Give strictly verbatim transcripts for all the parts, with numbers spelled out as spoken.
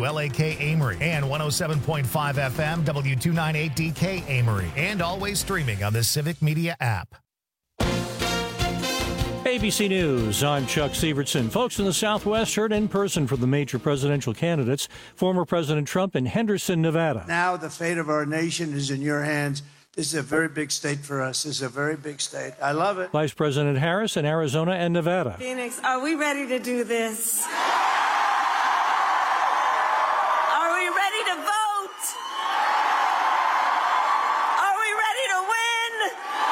W L A K Amory, and one oh seven point five F M, W two ninety-eight D K Amory, and always streaming on the Civic Media app. A B C News, I'm Chuck Sievertson. Folks in the Southwest heard in person from the major presidential candidates, former President Trump in Henderson, Nevada. Now the fate of our nation is in your hands. This is a very big state for us. This is a very big state. I love it. Vice President Harris in Arizona and Nevada. Phoenix, are we ready to do this? Are we ready to vote? Are we ready to win?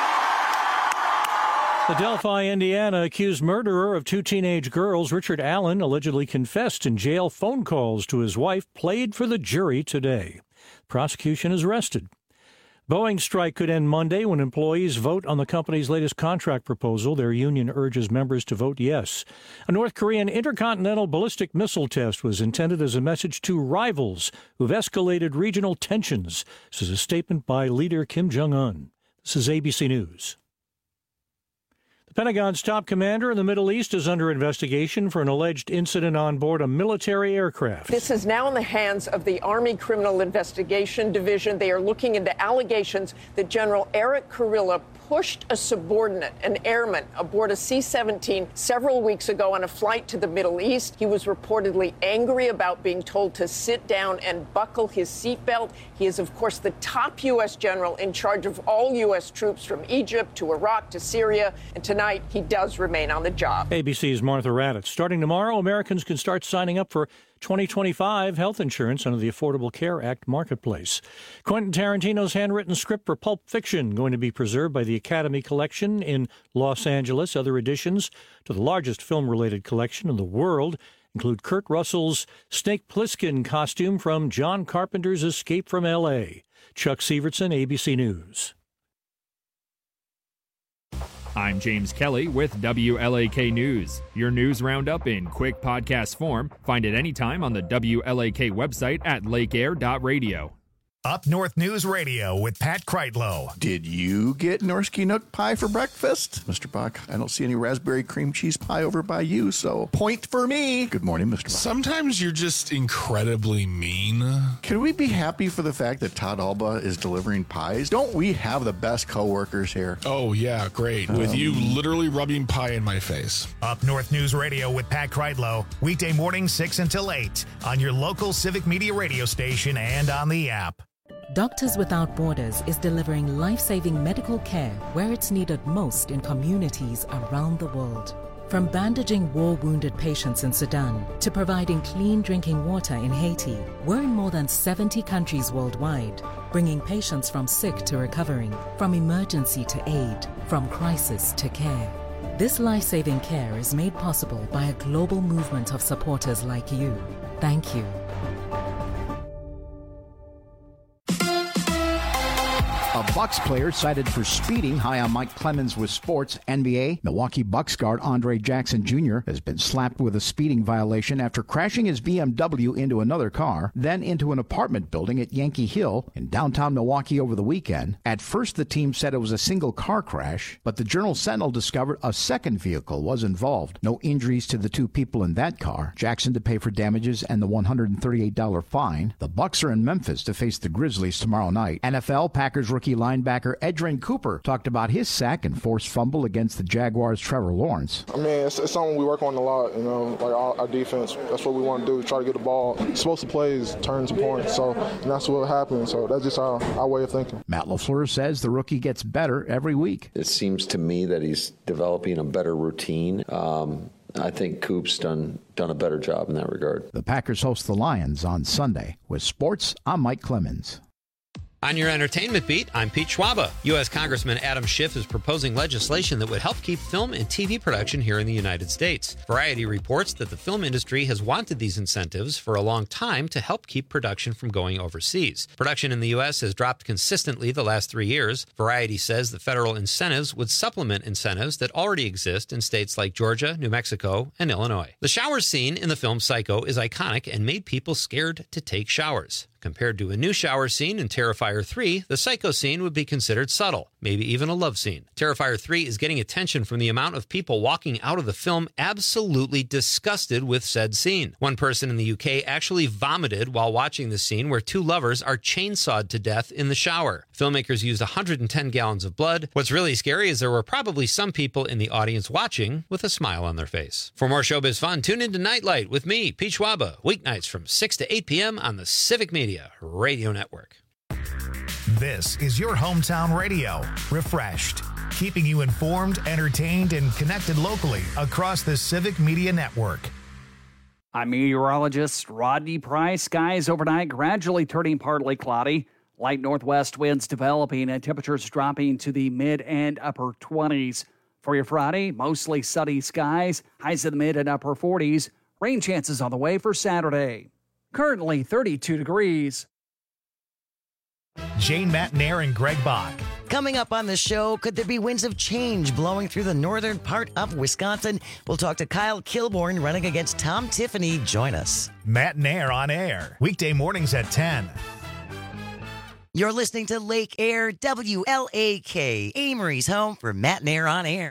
The Delphi, Indiana accused murderer of two teenage girls, Richard Allen, allegedly confessed in jail. Phone calls to his wife played for the jury today. Prosecution is arrested. Boeing strike could end Monday when employees vote on the company's latest contract proposal. Their union urges members to vote yes. A North Korean intercontinental ballistic missile test was intended as a message to rivals who've escalated regional tensions. This is a statement by leader Kim Jong-un. This is A B C News. The Pentagon's top commander in the Middle East is under investigation for an alleged incident on board a military aircraft. This is now in the hands of the Army Criminal Investigation Division. They are looking into allegations that General Eric Kurilla pushed a subordinate, an airman, aboard a C seventeen several weeks ago on a flight to the Middle East. He was reportedly angry about being told to sit down and buckle his seatbelt. He is, of course, the top U S general in charge of all U S troops from Egypt to Iraq to Syria. And tonight, he does remain on the job. A B C's Martha Raddatz. Starting tomorrow, Americans can start signing up for twenty twenty-five health insurance under the Affordable Care Act marketplace. Quentin Tarantino's handwritten script for Pulp Fiction going to be preserved by the Academy Collection in Los Angeles. Other additions to the largest film-related collection in the world include Kurt Russell's Snake Plissken costume from John Carpenter's Escape from L A. Chuck Sievertson, A B C News. I'm James Kelly with W L A K News. Your news roundup in quick podcast form. Find it anytime on the W L A K website at lake air dot radio. Up North News Radio with Pat Kreitlow. Did you get Norsky Nook pie for breakfast? Mister Buck, I don't see any raspberry cream cheese pie over by you, so point for me. Good morning, Mister Buck. Sometimes you're just incredibly mean. Can we be happy for the fact that Todd Alba is delivering pies? Don't we have the best coworkers here? Oh, yeah, great. Um, with you literally rubbing pie in my face. Up North News Radio with Pat Kreitlow. Weekday morning, six until eight on your local Civic Media radio station and on the app. Doctors Without Borders is delivering life-saving medical care where it's needed most in communities around the world. From bandaging war-wounded patients in Sudan to providing clean drinking water in Haiti, we're in more than seventy countries worldwide, bringing patients from sick to recovering, from emergency to aid, from crisis to care. This life-saving care is made possible by a global movement of supporters like you. Thank you. A Bucks player cited for speeding high on Mike Clemens with sports. N B A, Milwaukee Bucks guard Andre Jackson Junior has been slapped with a speeding violation after crashing his B M W into another car, then into an apartment building at Yankee Hill in downtown Milwaukee over the weekend. At first, the team said it was a single car crash, but the Journal-Sentinel discovered a second vehicle was involved. No injuries to the two people in that car. Jackson to pay for damages and the one hundred thirty-eight dollars fine. The Bucks are in Memphis to face the Grizzlies tomorrow night. N F L, Packers rookie linebacker Edgerrin Cooper talked about his sack and forced fumble against the Jaguars' Trevor Lawrence. I mean, it's, it's something we work on a lot, you know, like our, our defense. That's what we want to do, try to get the ball. Explosive plays, turn to points, so and that's what happens. So that's just our, our way of thinking. Matt LaFleur says the rookie gets better every week. It seems to me that he's developing a better routine. Um, I think Coop's done done a better job in that regard. The Packers host the Lions on Sunday. With sports, I'm Mike Clemens. On your entertainment beat, I'm Pete Schwaba. U S Congressman Adam Schiff is proposing legislation that would help keep film and T V production here in the United States. Variety reports that the film industry has wanted these incentives for a long time to help keep production from going overseas. Production in the U S has dropped consistently the last three years. Variety says the federal incentives would supplement incentives that already exist in states like Georgia, New Mexico, and Illinois. The shower scene in the film Psycho is iconic and made people scared to take showers. Compared to a new shower scene in Terrifier three, the Psycho scene would be considered subtle, maybe even a love scene. Terrifier three is getting attention from the amount of people walking out of the film absolutely disgusted with said scene. One person in the U K actually vomited while watching the scene where two lovers are chainsawed to death in the shower. Filmmakers used one hundred ten gallons of blood. What's really scary is there were probably some people in the audience watching with a smile on their face. For more showbiz fun, tune into Nightlight with me, Pete Schwaba, weeknights from six to eight p.m. on the Civic Media Radio Network. This is your hometown radio, refreshed, keeping you informed, entertained, and connected locally across the Civic Media Network. I'm meteorologist Rodney Price. Skies overnight gradually turning partly cloudy. Light northwest winds developing and temperatures dropping to the mid and upper twenties. For your Friday, mostly sunny skies, highs in the mid and upper forties. Rain chances on the way for Saturday. Currently thirty-two degrees. Jane Matnair and Greg Bach. Coming up on the show, could there be winds of change blowing through the northern part of Wisconsin? We'll talk to Kyle Kilborn running against Tom Tiffany. Join us. Matnair on air, weekday mornings at ten. You're listening to Lake Air, W L A K, Amory's home for Matnair on air.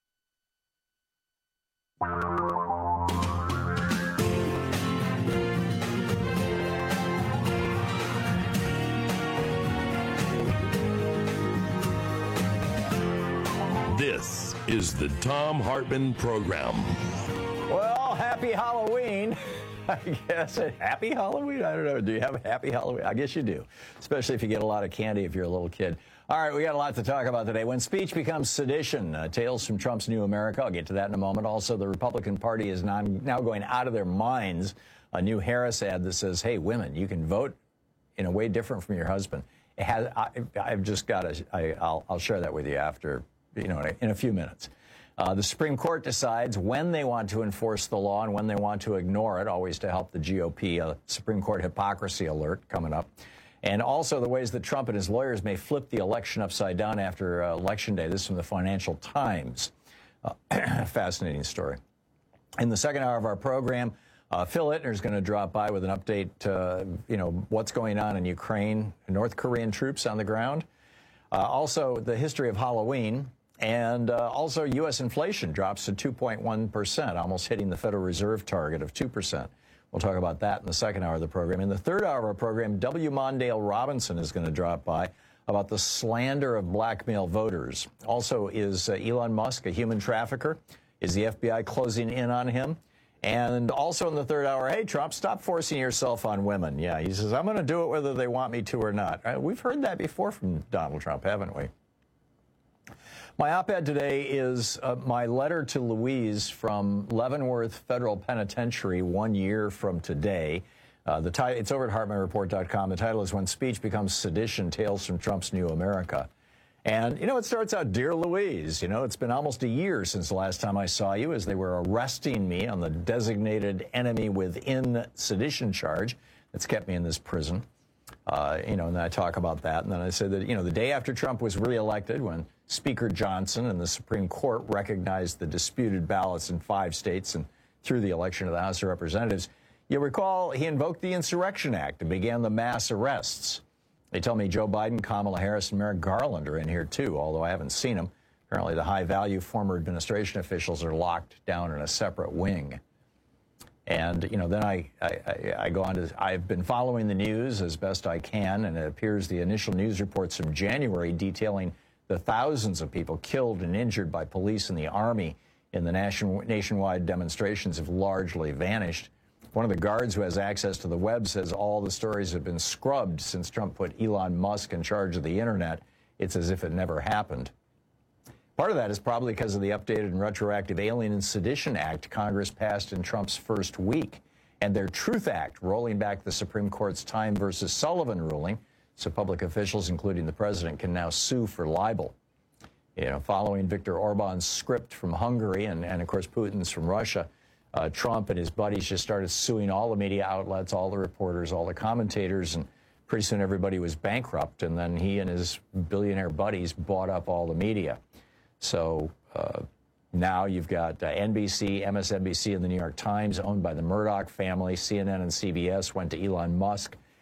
This is the Thom Hartmann Program. Well, happy Halloween. I guess. Happy Halloween? I don't know. Do you have a happy Halloween? I guess you do, especially if you get a lot of candy if you're a little kid. All right, we got a lot to talk about today. When speech becomes sedition, uh, tales from Trump's new America. I'll get to that in a moment. Also, the Republican Party is non, now going out of their minds. A new Harris ad that says, hey, women, you can vote in a way different from your husband. It has, I, I've just got to, I, I'll, I'll share that with you after, you know, in a, in a few minutes. Uh, the Supreme Court decides when they want to enforce the law and when they want to ignore it, always to help the G O P. A Supreme Court hypocrisy alert coming up. And also the ways that Trump and his lawyers may flip the election upside down after uh, Election Day. This is from the Financial Times. Uh, fascinating story. In the second hour of our program, uh, Phil Ittner is going to drop by with an update, uh, you know, what's going on in Ukraine, North Korean troops on the ground. Uh, also, the history of Halloween. And uh, also, U S inflation drops to two point one percent, almost hitting the Federal Reserve target of two percent. We'll talk about that in the second hour of the program. In the third hour of our program, W. Mondale Robinson is going to drop by about the slander of blackmail voters. Also, is uh, Elon Musk a human trafficker? Is the F B I closing in on him? And also in the third hour, hey, Trump, stop forcing yourself on women. Yeah, he says, I'm going to do it whether they want me to or not. Uh, we've heard that before from Donald Trump, haven't we? My op-ed today is uh, my letter to Louise from Leavenworth Federal Penitentiary one year from today. Uh, the ti- it's over at Hartmann Report dot com. The title is When Speech Becomes Sedition, Tales from Trump's New America. And, you know, it starts out, Dear Louise, you know, it's been almost a year since the last time I saw you as they were arresting me on the designated enemy within sedition charge that's kept me in this prison. Uh, you know, and then I talk about that. And then I said that, you know, the day after Trump was reelected, when Speaker Johnson and the Supreme Court recognized the disputed ballots in five states and through the election of the House of Representatives, you recall he invoked the Insurrection Act and began the mass arrests. They tell me Joe Biden, Kamala Harris, and Merrick Garland are in here, too, although I haven't seen them. Apparently, the high-value former administration officials are locked down in a separate wing. And, you know, then I, I, I go on to, I've been following the news as best I can, and it appears the initial news reports from January detailing the thousands of people killed and injured by police and the Army in the nation, nationwide demonstrations have largely vanished. One of the guards who has access to the web says all the stories have been scrubbed since Trump put Elon Musk in charge of the internet. It's as if it never happened. Part of that is probably because of the updated and retroactive Alien and Sedition Act Congress passed in Trump's first week, and their Truth Act rolling back the Supreme Court's Time versus Sullivan ruling, so public officials, including the president, can now sue for libel. You know, following Viktor Orban's script from Hungary and, and of course, Putin's from Russia, uh, Trump and his buddies just started suing all the media outlets, all the reporters, all the commentators, and pretty soon everybody was bankrupt, and then he and his billionaire buddies bought up all the media. So uh, now you've got uh, N B C, M S N B C, and the New York Times owned by the Murdoch family. C N N and C B S went to Elon Musk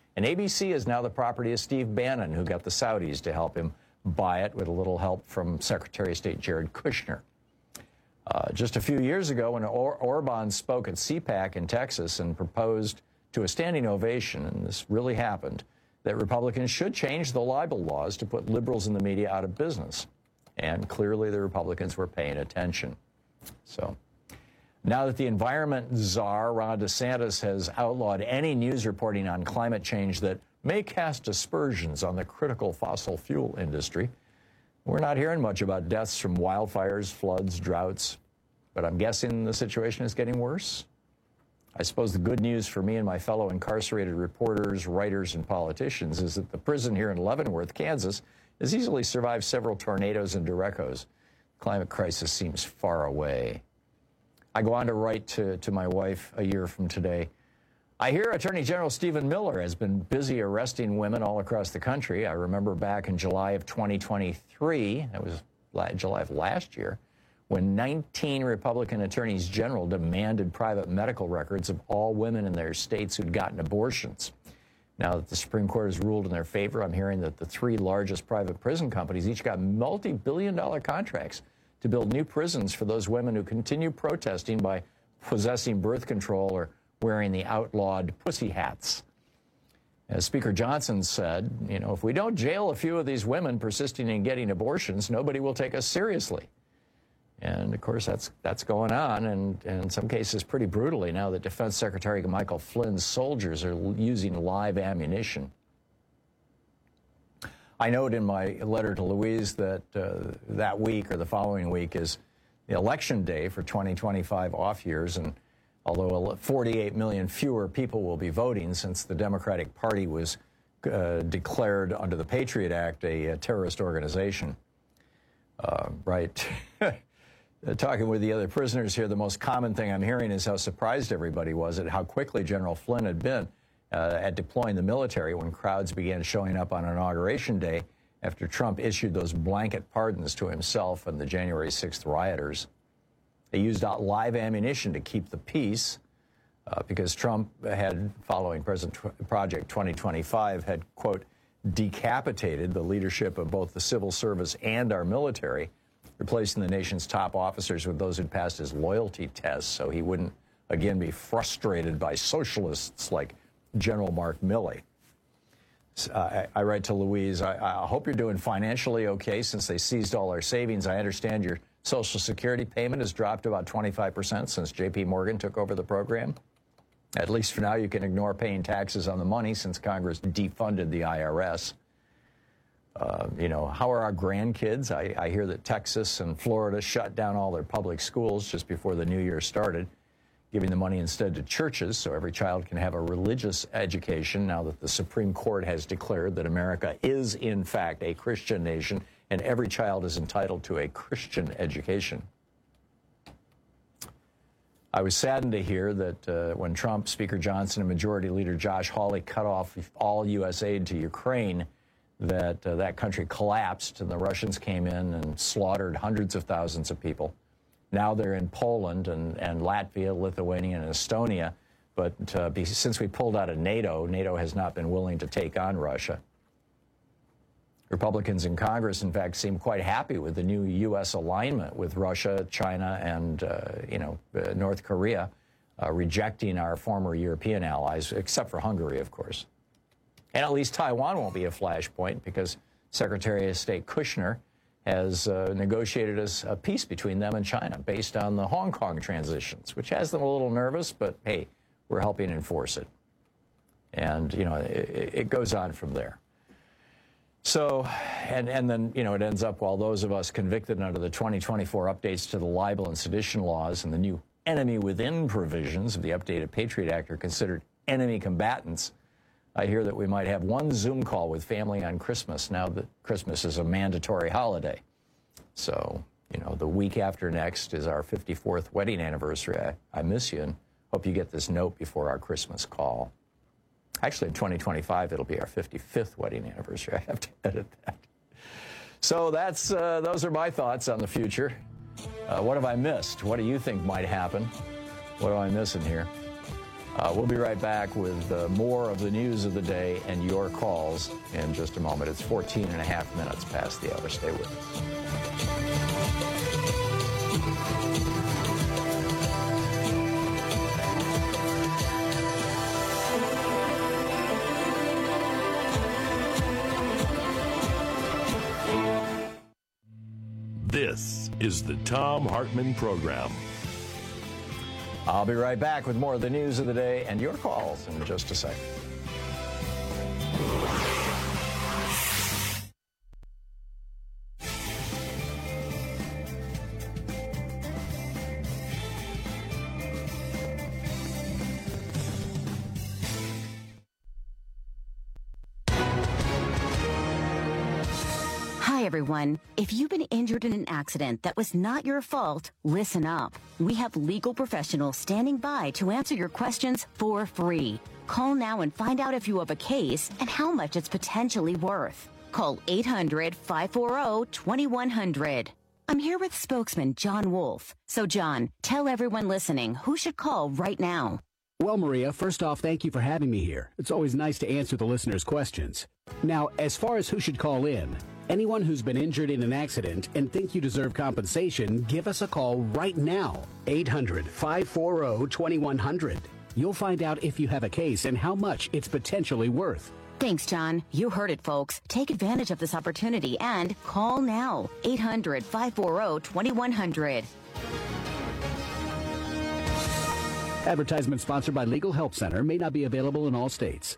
And A B C is now the property of Steve Bannon, who got the Saudis to help him buy it with a little help from Secretary of State Jared Kushner. Uh, just a few years ago, when or- Orban spoke at C PAC in Texas and proposed to a standing ovation, and this really happened, that Republicans should change the libel laws to put liberals in the media out of business. And clearly the Republicans were paying attention. So now that the environment czar, Ron DeSantis, has outlawed any news reporting on climate change that may cast aspersions on the critical fossil fuel industry, we're not hearing much about deaths from wildfires, floods, droughts. But I'm guessing the situation is getting worse. I suppose the good news for me and my fellow incarcerated reporters, writers, and politicians is that the prison here in Leavenworth, Kansas, has easily survived several tornadoes and derechos. The climate crisis seems far away. I go on to write to, to my wife a year from today. I hear Attorney General Stephen Miller has been busy arresting women all across the country. I remember back in July of twenty twenty-three, that was July of last year, when nineteen Republican attorneys general demanded private medical records of all women in their states who'd gotten abortions. Now that the Supreme Court has ruled in their favor, I'm hearing that the three largest private prison companies each got multi-billion dollar contracts to build new prisons for those women who continue protesting by possessing birth control or wearing the outlawed pussy hats. As Speaker Johnson said, you know, if we don't jail a few of these women persisting in getting abortions, nobody will take us seriously. And, of course, that's that's going on, and, and in some cases pretty brutally now that Defense Secretary Michael Flynn's soldiers are using live ammunition. I note in my letter to Louise that uh, that week or the following week is the election day for twenty twenty-five off years, and although forty-eight million fewer people will be voting since the Democratic Party was uh, declared under the Patriot Act a, a terrorist organization. Uh, right. Talking with the other prisoners here, the most common thing I'm hearing is how surprised everybody was at how quickly General Flynn had been uh, at deploying the military when crowds began showing up on Inauguration Day after Trump issued those blanket pardons to himself and the January sixth rioters. They used live ammunition to keep the peace uh, because Trump had, following President Project twenty twenty-five, had, quote, decapitated the leadership of both the civil service and our military, replacing the nation's top officers with those who'd passed his loyalty tests so he wouldn't again be frustrated by socialists like General Mark Milley. Uh, I, I write to Louise, I, I hope you're doing financially okay since they seized all our savings. I understand your Social Security payment has dropped about twenty-five percent since J P Morgan took over the program. At least for now, you can ignore paying taxes on the money since Congress defunded the I R S. Uh, you know, how are our grandkids? I, I hear that Texas and Florida shut down all their public schools just before the new year started, giving the money instead to churches so every child can have a religious education now that the Supreme Court has declared that America is, in fact, a Christian nation and every child is entitled to a Christian education. I was saddened to hear that uh, when Trump, Speaker Johnson, and Majority Leader Josh Hawley cut off all U S aid to Ukraine, that uh, that country collapsed and the Russians came in and slaughtered hundreds of thousands of people. Now they're in Poland and, and Latvia, Lithuania, and Estonia. But uh, be, since we pulled out of NATO, NATO has not been willing to take on Russia. Republicans in Congress, in fact, seem quite happy with the new U S alignment with Russia, China, and, uh, you know, uh, North Korea, uh, rejecting our former European allies, except for Hungary, of course. And at least Taiwan won't be a flashpoint because Secretary of State Kushner has uh, negotiated a, a peace between them and China based on the Hong Kong transitions, which has them a little nervous, but hey, we're helping enforce it. And, you know, it, it goes on from there. So, and, and then, you know, it ends up while those of us convicted under the twenty twenty-four updates to the libel and sedition laws and the new enemy within provisions of the updated Patriot Act are considered enemy combatants, I hear that we might have one Zoom call with family on Christmas now that Christmas is a mandatory holiday. So, you know, the week after next is our fifty-fourth wedding anniversary. I, I miss you and hope you get this note before our Christmas call. Actually, in twenty twenty-five, it'll be our fifty-fifth wedding anniversary. I have to edit that. So that's uh, those are my thoughts on the future. Uh, what have I missed? What do you think might happen? What am I missing here? Uh, we'll be right back with uh, more of the news of the day and your calls in just a moment. It's fourteen and a half minutes past the hour. Stay with us. This is the Thom Hartmann Program. I'll be right back with more of the news of the day and your calls in just a second. Hi, everyone. If you've been injured in an accident that was not your fault, listen up. We have legal professionals standing by to answer your questions for free. Call now and find out if you have a case and how much it's potentially worth. Call eight hundred, five four zero, two one zero zero. I'm here with spokesman John Wolf. So, John, tell everyone listening who should call right now. Well, Maria, first off, thank you for having me here. It's always nice to answer the listeners' questions. Now, as far as who should call in, anyone who's been injured in an accident and think you deserve compensation, give us a call right now. eight hundred, five four zero, two one zero zero. You'll find out if you have a case and how much it's potentially worth. Thanks, John. You heard it, folks. Take advantage of this opportunity and call now. eight hundred, five four zero, two one zero zero. Advertisement sponsored by Legal Help Center. May not be available in all states.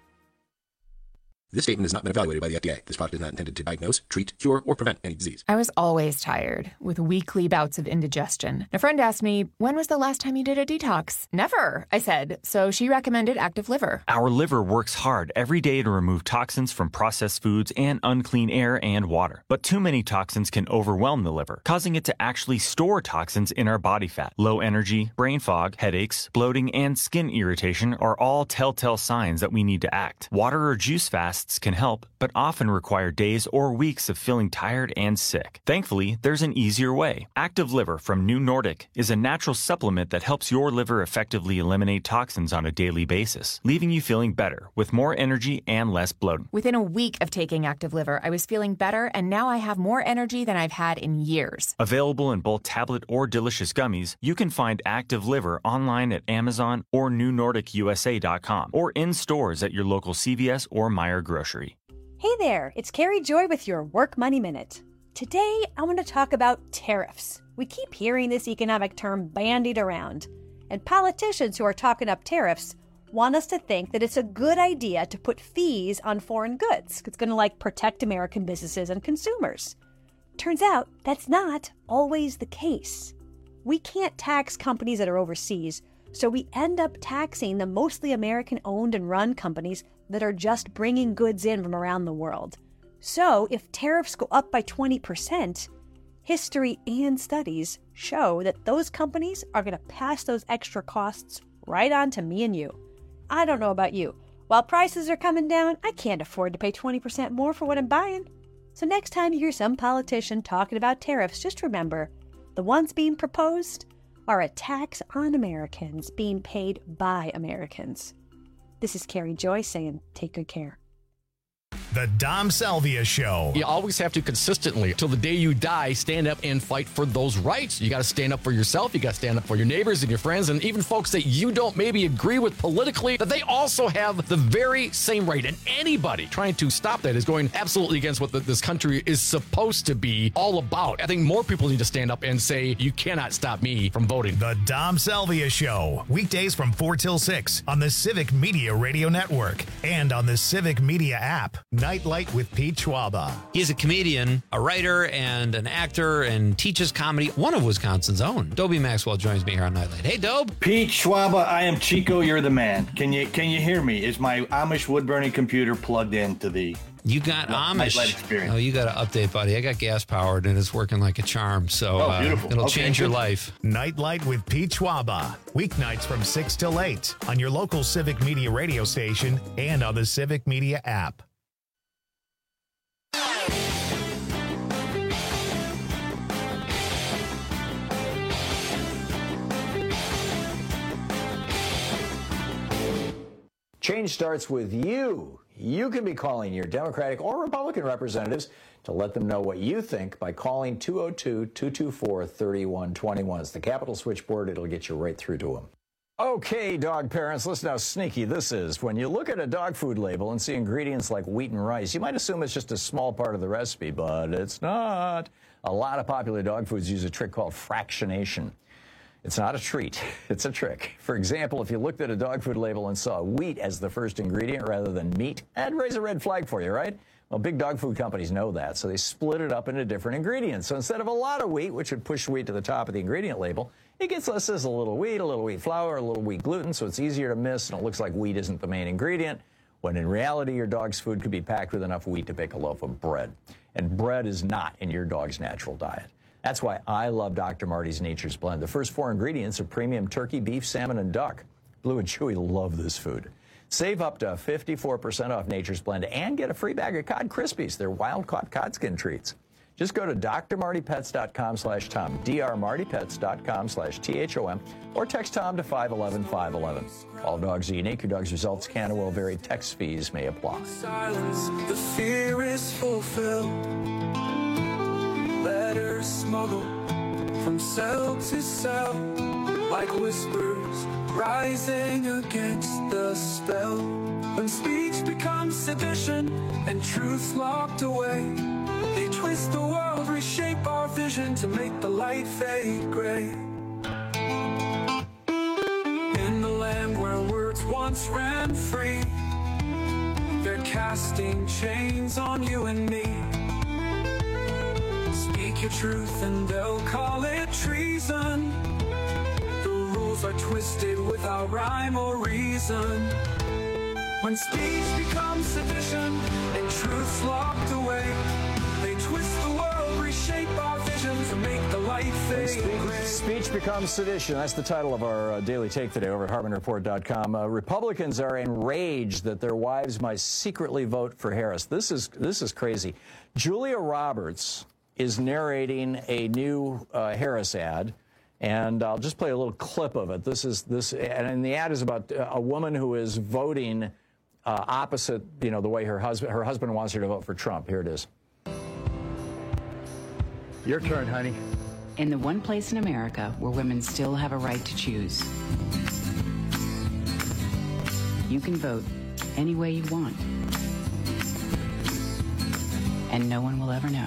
This statement has not been evaluated by the F D A. This product is not intended to diagnose, treat, cure, or prevent any disease. I was always tired, with weekly bouts of indigestion. A friend asked me, when was the last time you did a detox? Never, I said. So she recommended Active Liver. Our liver works hard every day to remove toxins from processed foods and unclean air and water. But too many toxins can overwhelm the liver, causing it to actually store toxins in our body fat. Low energy, brain fog, headaches, bloating, and skin irritation are all telltale signs that we need to act. Water or juice fasts can help, but often require days or weeks of feeling tired and sick. Thankfully, there's an easier way. Active Liver from New Nordic is a natural supplement that helps your liver effectively eliminate toxins on a daily basis, leaving you feeling better with more energy and less bloating. Within a week of taking Active Liver, I was feeling better, and now I have more energy than I've had in years. Available in both tablet or delicious gummies, you can find Active Liver online at Amazon or new nordic u s a dot com or in stores at your local C V S or Meijer Grocery. Hey there, it's Carrie Joy with your Work Money Minute. Today, I want to talk about tariffs. We keep hearing this economic term bandied around, and politicians who are talking up tariffs want us to think that it's a good idea to put fees on foreign goods. It's going to like protect American businesses and consumers. Turns out that's not always the case. We can't tax companies that are overseas, so we end up taxing the mostly American-owned and run companies that are just bringing goods in from around the world. So if tariffs go up by twenty percent, history and studies show that those companies are going to pass those extra costs right on to me and you. I don't know about you. While prices are coming down, I can't afford to pay twenty percent more for what I'm buying. So next time you hear some politician talking about tariffs, just remember, the ones being proposed are a tax on Americans being paid by Americans. This is Carrie Joy saying, take good care. The Dom Salvia Show. You always have to consistently, till the day you die, stand up and fight for those rights. You got to stand up for yourself. You got to stand up for your neighbors and your friends and even folks that you don't maybe agree with politically, that they also have the very same right. And anybody trying to stop that is going absolutely against what the, this country is supposed to be all about. I think more people need to stand up and say, you cannot stop me from voting. The Dom Salvia Show. Weekdays from four till six on the Civic Media Radio Network and on the Civic Media app. Nightlight with Pete Schwaba. He's a comedian, a writer, and an actor, and teaches comedy. One of Wisconsin's own. Dobie Maxwell joins me here on Nightlight. Hey, Dobe. Pete Schwaba, I am Chico. You're the man. Can you can you hear me? Is my Amish wood burning computer plugged into the? You got no, Amish. Nightlight experience. Oh, you got to update, buddy. I got gas powered, and it's working like a charm. So oh, beautiful. Uh, it'll okay, change good. your life. Nightlight with Pete Schwaba. Weeknights from six till eight on your local Civic Media radio station and on the Civic Media app. Change starts with you. You can be calling your Democratic or Republican representatives to let them know what you think by calling two oh two, two two four, three one two one. It's the Capitol switchboard. It'll get you right through to them. Okay, dog parents, listen how sneaky this is. When you look at a dog food label and see ingredients like wheat and rice, you might assume it's just a small part of the recipe, but it's not. A lot of popular dog foods use a trick called fractionation. It's not a treat, it's a trick. For example, if you looked at a dog food label and saw wheat as the first ingredient rather than meat, that'd raise a red flag for you, right? Well, big dog food companies know that, so they split it up into different ingredients. So instead of a lot of wheat, which would push wheat to the top of the ingredient label, it gets listed as a little wheat, a little wheat flour, a little wheat gluten, so it's easier to miss, and it looks like wheat isn't the main ingredient, when in reality, your dog's food could be packed with enough wheat to bake a loaf of bread. And bread is not in your dog's natural diet. That's why I love Doctor Marty's Nature's Blend. The first four ingredients are premium turkey, beef, salmon, and duck. Blue and Chewy love this food. Save up to fifty-four percent off Nature's Blend and get a free bag of Cod Krispies. They're wild-caught cod skin treats. Just go to d r marty pets dot com slash tom, d r marty pets dot com slash T H O M, or text Tom to five one one, five one one. All dogs are unique. Your dog's results can and will vary. Text fees may apply. Silence, the fear is fulfilled. Letters smuggled from cell to cell, like whispers rising against the spell. When speech becomes sedition and truth locked away, they twist the world, reshape our vision to make the light fade gray. In the land where words once ran free, they're casting chains on you and me. Speak your truth and they'll call it treason. The rules are twisted without rhyme or reason. When speech becomes sedition and truth's locked away, they twist the world, reshape our vision to make the light fade gray. Speech becomes sedition. That's the title of our uh, daily take today over at Harbin Report dot com. Uh, Republicans are enraged that their wives might secretly vote for Harris. This is this is crazy. Julia Roberts is narrating a new uh, Harris ad, and I'll just play a little clip of it. This is this, and the ad is about a woman who is voting uh, opposite, you know, the way her husband her husband wants her to vote for Trump. Here it is. Your turn, honey. In the one place in America where women still have a right to choose, you can vote any way you want, and no one will ever know.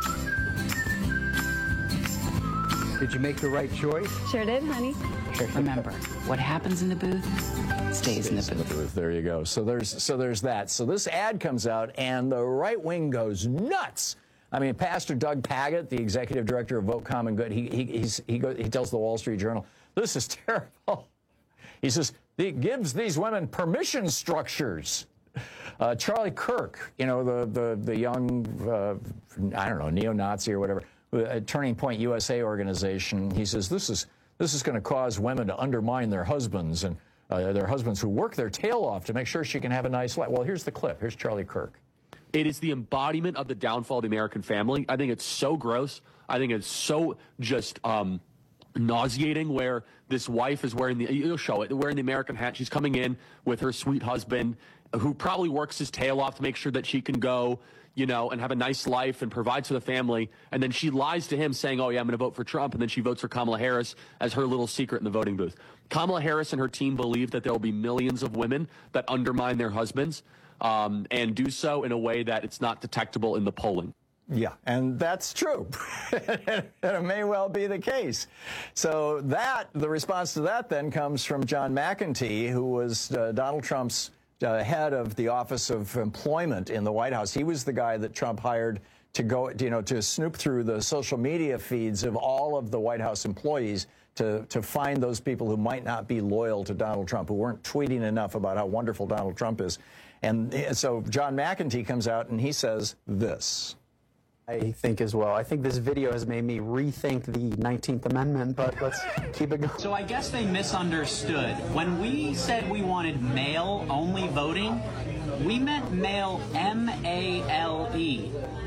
Did you make the right choice? Sure did, honey. Remember, what happens in the booth stays, stays in the booth. In the booth. There you go. So there's so there's that. So this ad comes out, and the right wing goes nuts. I mean, Pastor Doug Pagitt, the executive director of Vote Common Good, he he he's, he, goes, he tells the Wall Street Journal, "This is terrible." He says it gives these women permission structures. Uh, Charlie Kirk, you know, the the the young uh, I don't know neo-Nazi or whatever. A Turning Point U S A organization, he says this is this is going to cause women to undermine their husbands and uh, their husbands who work their tail off to make sure she can have a nice life. Well, here's the clip. Here's Charlie Kirk. It is the embodiment of the downfall of the American family. I think it's so gross. I think it's so just um, nauseating where this wife is wearing the, you'll show it, wearing the American hat. She's coming in with her sweet husband who probably works his tail off to make sure that she can go, you know, and have a nice life and provides for the family. And then she lies to him saying, oh, yeah, I'm going to vote for Trump. And then she votes for Kamala Harris as her little secret in the voting booth. Kamala Harris and her team believe that there will be millions of women that undermine their husbands um, and do so in a way that it's not detectable in the polling. Yeah, and that's true. And it may well be the case. So that, the response to that then comes from John McEntee, who was uh, Donald Trump's Uh, head of the Office of Employment in the White House. He was the guy that Trump hired to go, you know, to snoop through the social media feeds of all of the White House employees to, to find those people who might not be loyal to Donald Trump, who weren't tweeting enough about how wonderful Donald Trump is. And so John McEntee comes out and he says this. I think as well. I think this video has made me rethink the nineteenth Amendment, but let's keep it going. So I guess they misunderstood. When we said we wanted male-only voting, we meant male M A L E.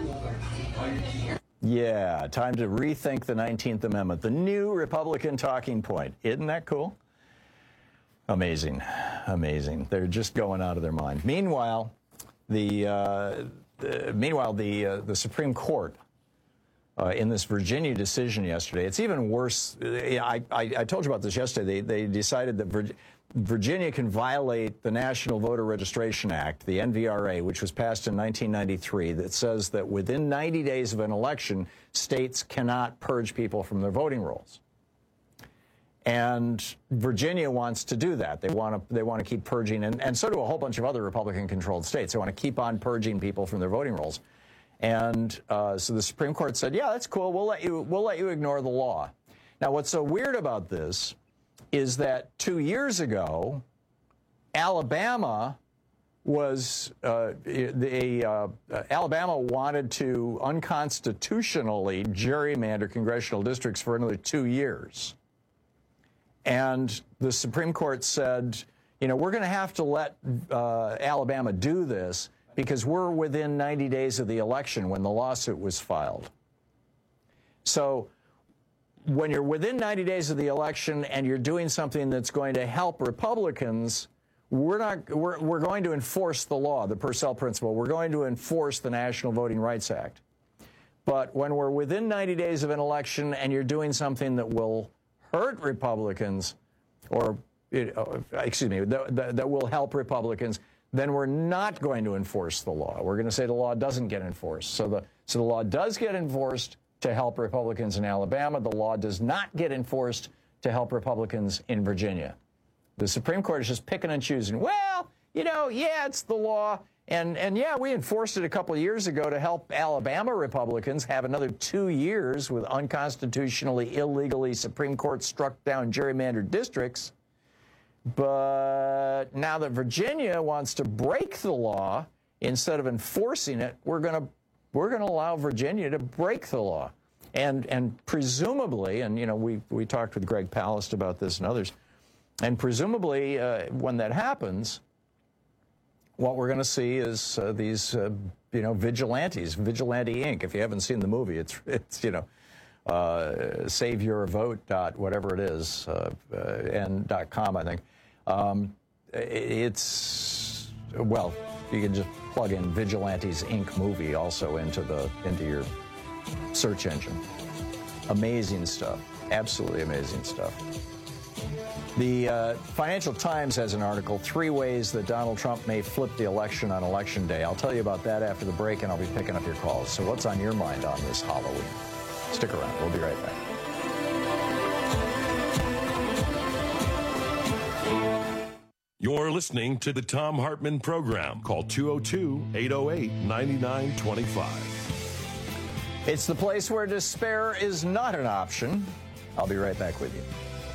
Yeah, time to rethink the nineteenth Amendment, the new Republican talking point. Isn't that cool? Amazing. Amazing. They're just going out of their mind. Meanwhile, the, uh, the meanwhile the uh, the Supreme Court uh, in this Virginia decision yesterday, it's even worse. I, I, I told you about this yesterday. They, they decided that Vir- Virginia can violate the National Voter Registration Act, the N V R A, which was passed in nineteen ninety-three, that says that within ninety days of an election, states cannot purge people from their voting rolls. And Virginia wants to do that. They want to they want to keep purging, and, and so do a whole bunch of other Republican-controlled states. They want to keep on purging people from their voting rolls. And uh, so the Supreme Court said, yeah, that's cool. We'll let you we'll let you ignore the law. Now, what's so weird about this is that two years ago, Alabama was uh, the uh, Alabama wanted to unconstitutionally gerrymander congressional districts for another two years. And the Supreme Court said, you know, we're going to have to let uh, Alabama do this because we're within ninety days of the election when the lawsuit was filed. So when you're within ninety days of the election and you're doing something that's going to help Republicans, we're not we're, we're going to enforce the law, the Purcell principle. We're going to enforce the National Voting Rights Act. But when we're within ninety days of an election and you're doing something that will hurt Republicans, or uh, excuse me, that, that, that will help Republicans, then we're not going to enforce the law. We're going to say the law doesn't get enforced. So the so the law does get enforced to help Republicans in Alabama. The law does not get enforced to help Republicans in Virginia. The Supreme Court is just picking and choosing. Well, you know, yeah, it's the law. And, and yeah, we enforced it a couple of years ago to help Alabama Republicans have another two years with unconstitutionally, illegally Supreme Court struck down gerrymandered districts. But now that Virginia wants to break the law instead of enforcing it, we're going to we're going to allow Virginia to break the law. And and presumably, and you know, we we talked with Greg Palast about this and others, and presumably uh, when that happens, what we're going to see is uh, these, uh, you know, vigilantes, Vigilante Incorporated. If you haven't seen the movie, it's, it's you know, uh, save your vote dot whatever it is, uh, uh, and dot com, I think. Um, it's, well, you can just plug in Vigilantes Incorporated movie also into the into your search engine. Amazing stuff. Absolutely amazing stuff. The uh, Financial Times has an article, Three Ways That Donald Trump May Flip the Election on Election Day. I'll tell you about that after the break, and I'll be picking up your calls. So what's on your mind on this Halloween? Stick around. We'll be right back. You're listening to the Thom Hartmann Program. Call two oh two, eight oh eight, nine nine two five. It's the place where despair is not an option. I'll be right back with you.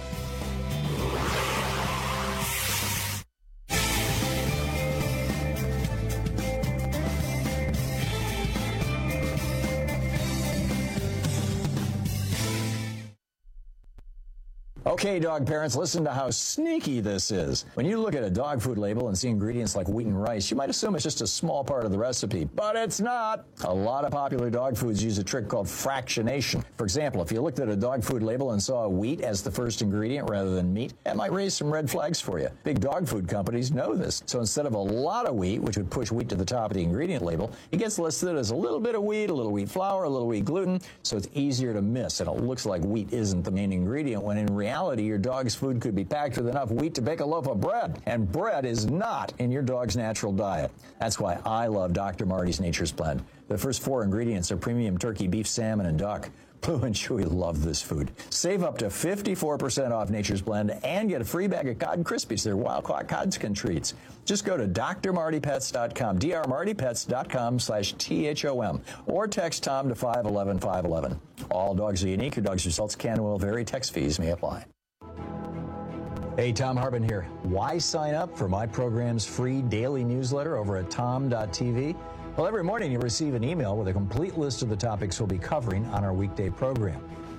Okay, dog parents, listen to how sneaky this is. When you look at a dog food label and see ingredients like wheat and rice, you might assume it's just a small part of the recipe, but it's not. A lot of popular dog foods use a trick called fractionation. For example, if you looked at a dog food label and saw wheat as the first ingredient rather than meat, that might raise some red flags for you. Big dog food companies know this. So instead of a lot of wheat, which would push wheat to the top of the ingredient label, it gets listed as a little bit of wheat, a little wheat flour, a little wheat gluten, so it's easier to miss, and it looks like wheat isn't the main ingredient, when in reality, your dog's food could be packed with enough wheat to bake a loaf of bread. And bread is not in your dog's natural diet. That's why I love Doctor Marty's Nature's Blend. The first four ingredients are premium turkey, beef, salmon, and duck. Blue and Chewy love this food. Save up to fifty-four percent off Nature's Blend and get a free bag of Cod Krispies. They're wild-caught Codskin treats. Just go to D R Marty Pets dot com, D R Marty Pets dot com slash T H O M, or text Tom to five one one, five one one. All dogs are unique. Your dog's results can and will vary. Text fees may apply. Hey, Thom Hartmann here. Why sign up for my program's free daily newsletter over at tom dot t v? Well, every morning you'll receive an email with a complete list of the topics we'll be covering on our weekday program.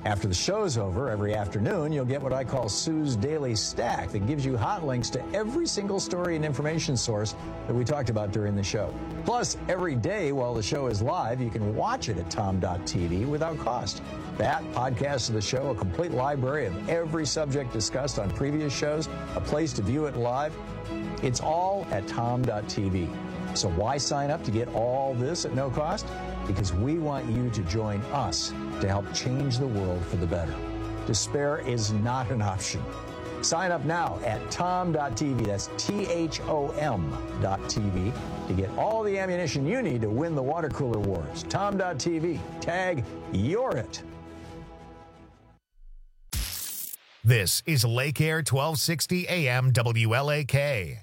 After the show's over, every afternoon, you'll get what I call Sue's Daily Stack that gives you hot links to every single story and information source that we talked about during the show. Plus, every day while the show is live, you can watch it at tom dot t v without cost. That, podcasts of the show, a complete library of every subject discussed on previous shows, a place to view it live, it's all at tom dot t v. So why sign up to get all this at no cost? Because we want you to join us to help change the world for the better. Despair is not an option. Sign up now at tom dot t v. That's T H O M dot T V to get all the ammunition you need to win the water cooler wars. tom dot t v. Tag You're It. This is Lake Air twelve sixty A M W L A K.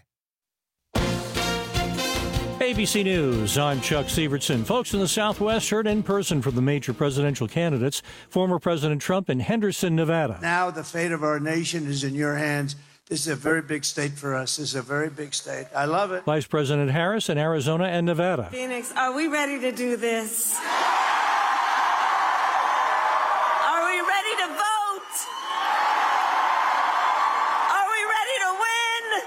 A B C News, I'm Chuck Severson. Folks in the Southwest heard in person from the major presidential candidates, former President Trump in Henderson, Nevada. Now the fate of our nation is in your hands. This is a very big state for us. This is a very big state. I love it. Vice President Harris in Arizona and Nevada. Phoenix, are we ready to do this? Are we ready to vote? Are we ready to win?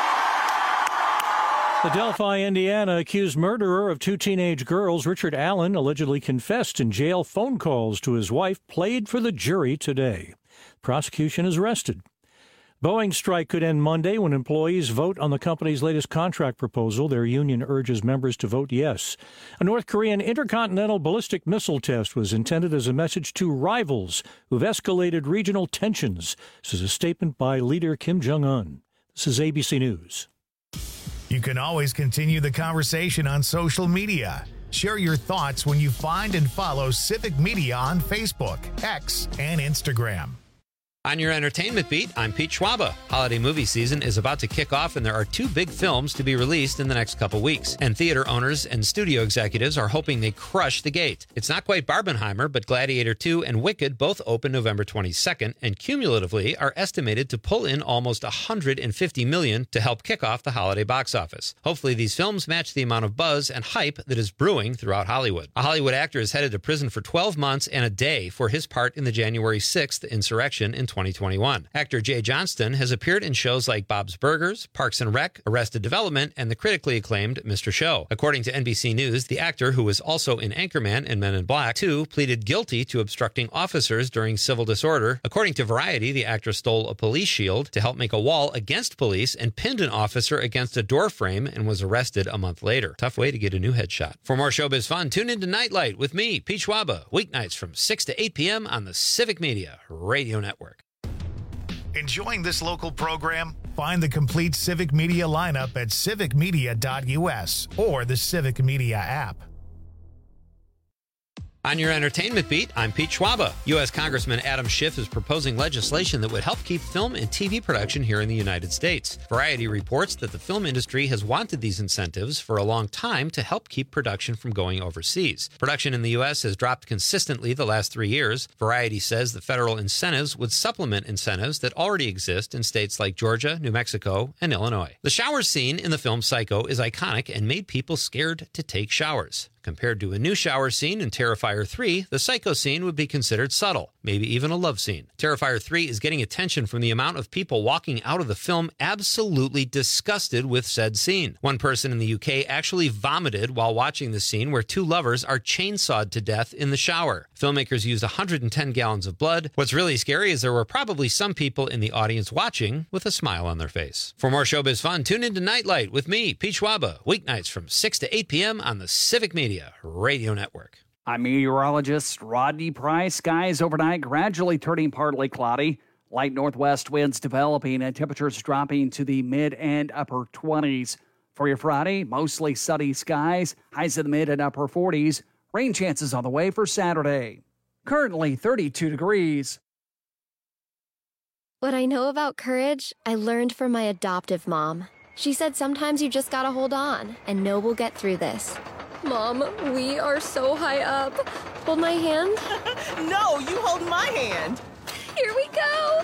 The Delphi, Indiana, accused murderer of two teenage girls, Richard Allen, allegedly confessed in jail phone calls to his wife, played for the jury today. Prosecution is arrested. Boeing strike could end Monday when employees vote on the company's latest contract proposal. Their union urges members to vote yes. A North Korean intercontinental ballistic missile test was intended as a message to rivals who've escalated regional tensions. This is a statement by leader Kim Jong-un. This is A B C News. You can always continue the conversation on social media. Share your thoughts when you find and follow Civic Media on Facebook, X, and Instagram. On your entertainment beat, I'm Pete Schwaba. Holiday movie season is about to kick off, and there are two big films to be released in the next couple weeks. And theater owners and studio executives are hoping they crush the gate. It's not quite Barbenheimer, but Gladiator two and Wicked both open November twenty-second, and cumulatively are estimated to pull in almost one hundred fifty million dollars to help kick off the holiday box office. Hopefully these films match the amount of buzz and hype that is brewing throughout Hollywood. A Hollywood actor is headed to prison for twelve months and a day for his part in the January sixth insurrection in twenty twenty-one. Actor Jay Johnston has appeared in shows like Bob's Burgers, Parks and Rec, Arrested Development, and the critically acclaimed Mister Show. According to N B C News, the actor, who was also in Anchorman and Men in Black two, pleaded guilty to obstructing officers during civil disorder. According to Variety, the actor stole a police shield to help make a wall against police and pinned an officer against a door frame and was arrested a month later. Tough way to get a new headshot. For more showbiz fun, tune into Nightlight with me, Pete Schwaba, weeknights from six to eight p.m. on the Civic Media Radio Network. Enjoying this local program? Find the complete Civic Media lineup at civic media dot u s or the Civic Media app. On your entertainment beat, I'm Pete Schwaba. U S Congressman Adam Schiff is proposing legislation that would help keep film and T V production here in the United States. Variety reports that the film industry has wanted these incentives for a long time to help keep production from going overseas. Production in the U S has dropped consistently the last three years. Variety says the federal incentives would supplement incentives that already exist in states like Georgia, New Mexico, and Illinois. The shower scene in the film Psycho is iconic and made people scared to take showers. Compared to a new shower scene in Terrifier three, the Psycho scene would be considered subtle, maybe even a love scene. Terrifier three is getting attention from the amount of people walking out of the film absolutely disgusted with said scene. One person in the U K actually vomited while watching the scene where two lovers are chainsawed to death in the shower. Filmmakers used one hundred ten gallons of blood. What's really scary is there were probably some people in the audience watching with a smile on their face. For more showbiz fun, tune into Nightlight with me, Pete Schwaba, weeknights from six to eight p.m. on the Civic Media Radio Network. I'm meteorologist Rodney Price. Skies overnight gradually turning partly cloudy. Light northwest winds developing and temperatures dropping to the mid and upper twenties. For your Friday, mostly sunny skies, highs in the mid and upper forties. Rain chances on the way for Saturday. Currently thirty-two degrees. What I know about courage, I learned from my adoptive mom. She said sometimes you just gotta hold on and know we'll get through this. Mom, we are so high up. Hold my hand. No, you hold my hand. Here we go.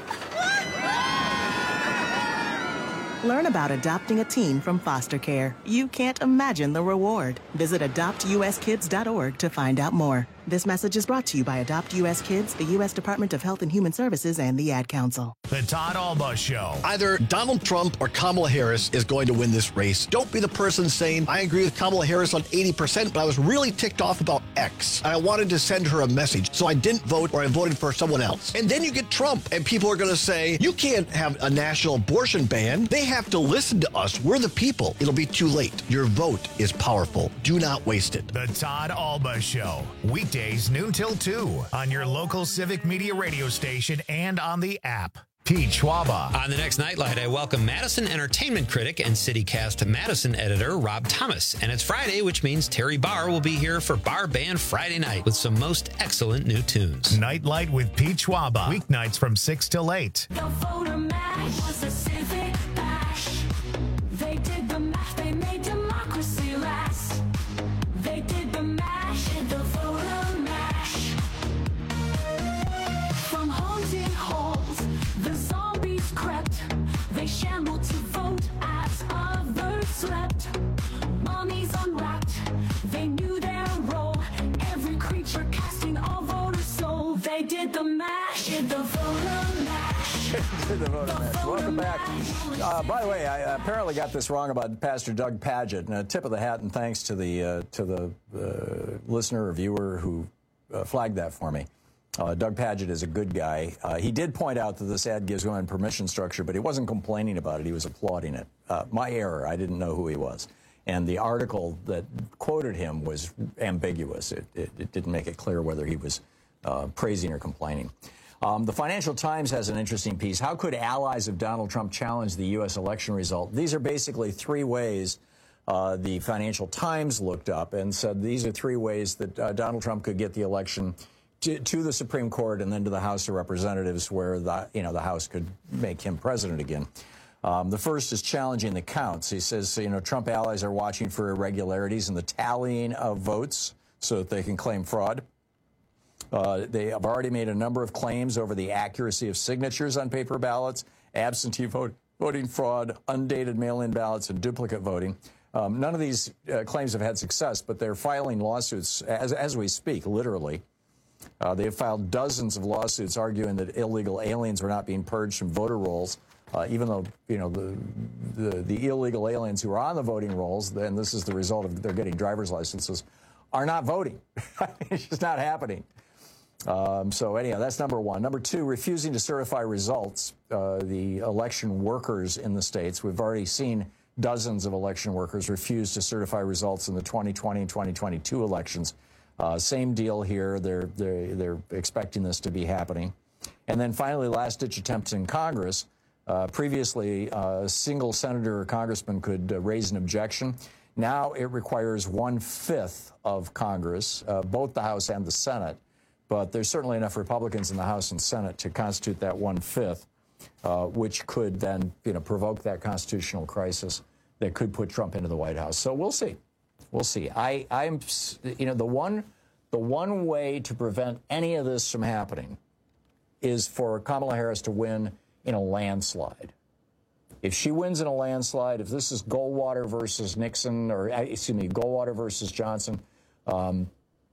Learn about adopting a teen from foster care. You can't imagine the reward. Visit adopt u s kids dot org to find out more. This message is brought to you by Adopt U S Kids, the U S Department of Health and Human Services, and the Ad Council. The Todd Alba Show. Either Donald Trump or Kamala Harris is going to win this race. Don't be the person saying, I agree with Kamala Harris on eighty percent, but I was really ticked off about X. And I wanted to send her a message, so I didn't vote or I voted for someone else. And then you get Trump, and people are going to say, you can't have a national abortion ban. They have to listen to us. We're the people. It'll be too late. Your vote is powerful. Do not waste it. The Todd Alba Show. Weekdays noon till two on your local Civic Media radio station and on the app. Pete Schwaba. On the next Nightlight, I welcome Madison entertainment critic and CityCast Madison editor Rob Thomas. And it's Friday, which means Terry Barr will be here for Bar Band Friday night with some most excellent new tunes. Nightlight with Pete Schwaba. Weeknights from six till eight. The voter match was a civic bash. They did the math, they made democracy last. They did the mash and the voter mash. From haunted halls, the zombies crept. They shambled to vote as others slept. Mummies unwrapped, they knew their role. Every creature casting all voters' soul. They did the mash and the voter mash. the voter the match. Welcome back. Uh, by the way, I apparently got this wrong about Pastor Doug Pagitt. And a tip of the hat and thanks to the uh, to the uh, listener or viewer who uh, flagged that for me. Uh, Doug Pagitt is a good guy. Uh, he did point out that this ad gives women permission structure, but he wasn't complaining about it. He was applauding it. Uh, my error. I didn't know who he was. And the article that quoted him was ambiguous. It, it, it didn't make it clear whether he was uh, praising or complaining. Um, the Financial Times has an interesting piece. How could allies of Donald Trump challenge the U S election result? These are basically three ways uh, the Financial Times looked up and said these are three ways that uh, Donald Trump could get the election to, to the Supreme Court and then to the House of Representatives, where the you know the House could make him president again. Um, the first is challenging the counts. He says, you know, Trump allies are watching for irregularities in the tallying of votes so that they can claim fraud. Uh, they have already made a number of claims over the accuracy of signatures on paper ballots, absentee vote, voting fraud, undated mail-in ballots, and duplicate voting. Um, none of these uh, claims have had success, but they're filing lawsuits as, as we speak, literally. Uh, they have filed dozens of lawsuits arguing that illegal aliens were not being purged from voter rolls, uh, even though, you know, the, the, the illegal aliens who are on the voting rolls, and this is the result of their getting driver's licenses, are not voting. It's just not happening. Um, so anyhow, that's number one. Number two, refusing to certify results. Uh, the election workers in the states, we've already seen dozens of election workers refuse to certify results in the twenty twenty and twenty twenty-two elections. Uh, same deal here. They're, they're, they're expecting this to be happening. And then finally, last-ditch attempts in Congress. Uh, previously, uh, a single senator or congressman could uh, raise an objection. Now it requires one-fifth of Congress, uh, both the House and the Senate. But there's certainly enough Republicans in the House and Senate to constitute that one-fifth, uh, which could then, you know, provoke that constitutional crisis that could put Trump into the White House. So we'll see. We'll see. I, I'm, you know, the one, the one way to prevent any of this from happening is for Kamala Harris to win in a landslide. If she wins in a landslide, if this is Goldwater versus Nixon, or excuse me, Goldwater versus Johnson, um,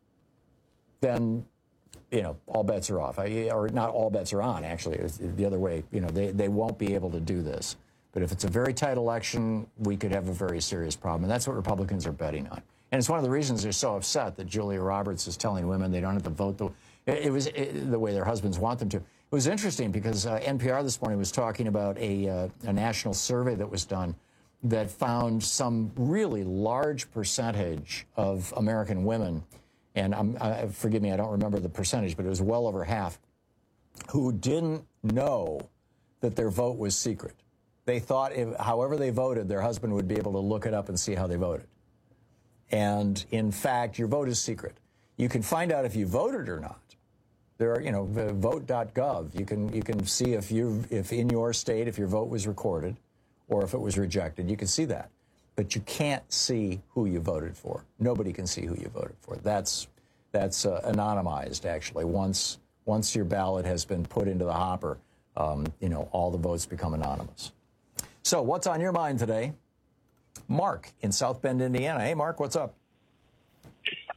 then, you know, all bets are off. I, or not all bets are on, actually. It's the other way. You know, they, they won't be able to do this. But if it's a very tight election, we could have a very serious problem. And that's what Republicans are betting on. And it's one of the reasons they're so upset that Julia Roberts is telling women they don't have to vote the, it, it was it, the way their husbands want them to. It was interesting because uh, N P R this morning was talking about a, uh, a national survey that was done that found some really large percentage of American women, and I'm, uh, forgive me, I don't remember the percentage, but it was well over half, who didn't know that their vote was secret. They thought, if, however they voted, their husband would be able to look it up and see how they voted. And in fact, your vote is secret. You can find out if you voted or not. There are, you know, vote dot gov. You can you can see if you if in your state if your vote was recorded, or if it was rejected. You can see that, but you can't see who you voted for. Nobody can see who you voted for. That's that's uh, anonymized actually. Once once your ballot has been put into the hopper, um, you know, all the votes become anonymous. So what's on your mind today? Mark in South Bend, Indiana. Hey, Mark, what's up?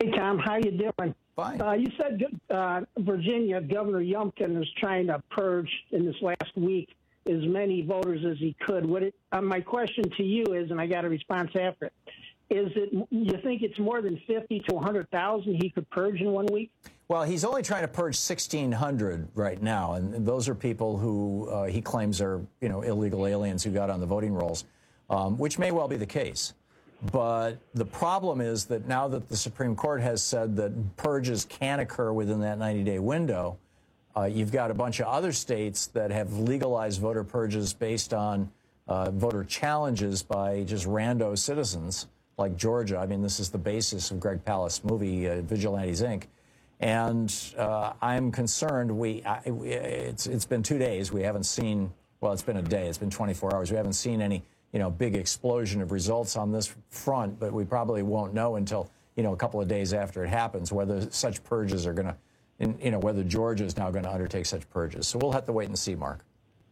Hey, Tom, how you doing? Fine. Uh, you said uh, Virginia Governor Youngkin was trying to purge in this last week as many voters as he could. What it, uh, my question to you is, and I got a response after it, is it you think it's more than fifty to one hundred thousand he could purge in one week? Well, he's only trying to purge sixteen hundred right now, and those are people who uh, he claims are, you know, illegal aliens who got on the voting rolls, um, which may well be the case. But the problem is that now that the Supreme Court has said that purges can occur within that ninety-day window, uh, you've got a bunch of other states that have legalized voter purges based on uh, voter challenges by just rando citizens, like Georgia. I mean, this is the basis of Greg Palast's movie, uh, Vigilantes, Incorporated. And uh, I'm concerned. We, I, it's it's been two days. We haven't seen. Well, it's been a day. It's been twenty-four hours. We haven't seen any, you know, big explosion of results on this front. But we probably won't know until, you know, a couple of days after it happens whether such purges are going to, you know, whether Georgia is now going to undertake such purges. So we'll have to wait and see, Mark.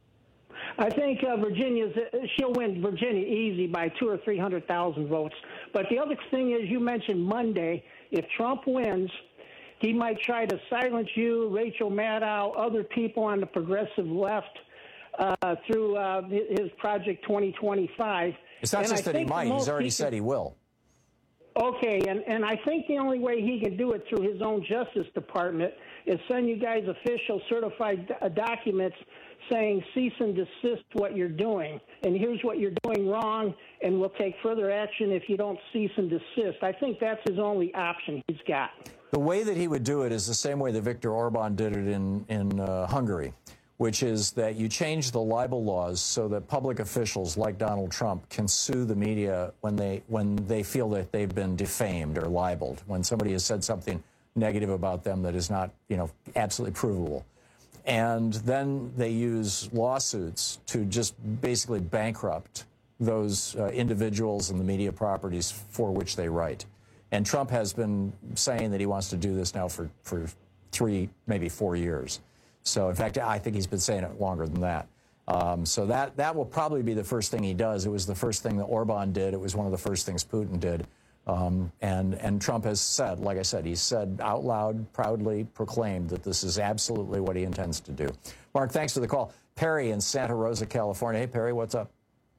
I think uh, Virginia's she'll win Virginia easy by two or three hundred thousand votes. But the other thing is, you mentioned Monday. If Trump wins, he might try to silence you, Rachel Maddow, other people on the progressive left uh, through uh, his Project twenty twenty-five. It's not and just I that he might. He's already he said can, he will. Okay, and, and I think the only way he can do it through his own Justice Department is send you guys official certified do- documents saying cease and desist what you're doing. And here's what you're doing wrong, and we'll take further action if you don't cease and desist. I think that's his only option he's got. The way that he would do it is the same way that Viktor Orban did it in, in uh, Hungary, which is that you change the libel laws so that public officials like Donald Trump can sue the media when they, when they feel that they've been defamed or libeled, when somebody has said something negative about them that is not, you know, absolutely provable. And then they use lawsuits to just basically bankrupt those uh, individuals and the media properties for which they write. And Trump has been saying that he wants to do this now for, for three, maybe four years. So, in fact, I think he's been saying it longer than that. Um, so that, that will probably be the first thing he does. It was the first thing that Orban did. It was one of the first things Putin did. Um, and, and Trump has said, like I said, he said out loud, proudly proclaimed that this is absolutely what he intends to do. Mark, thanks for the call. Perry in Santa Rosa, California. Hey, Perry, what's up?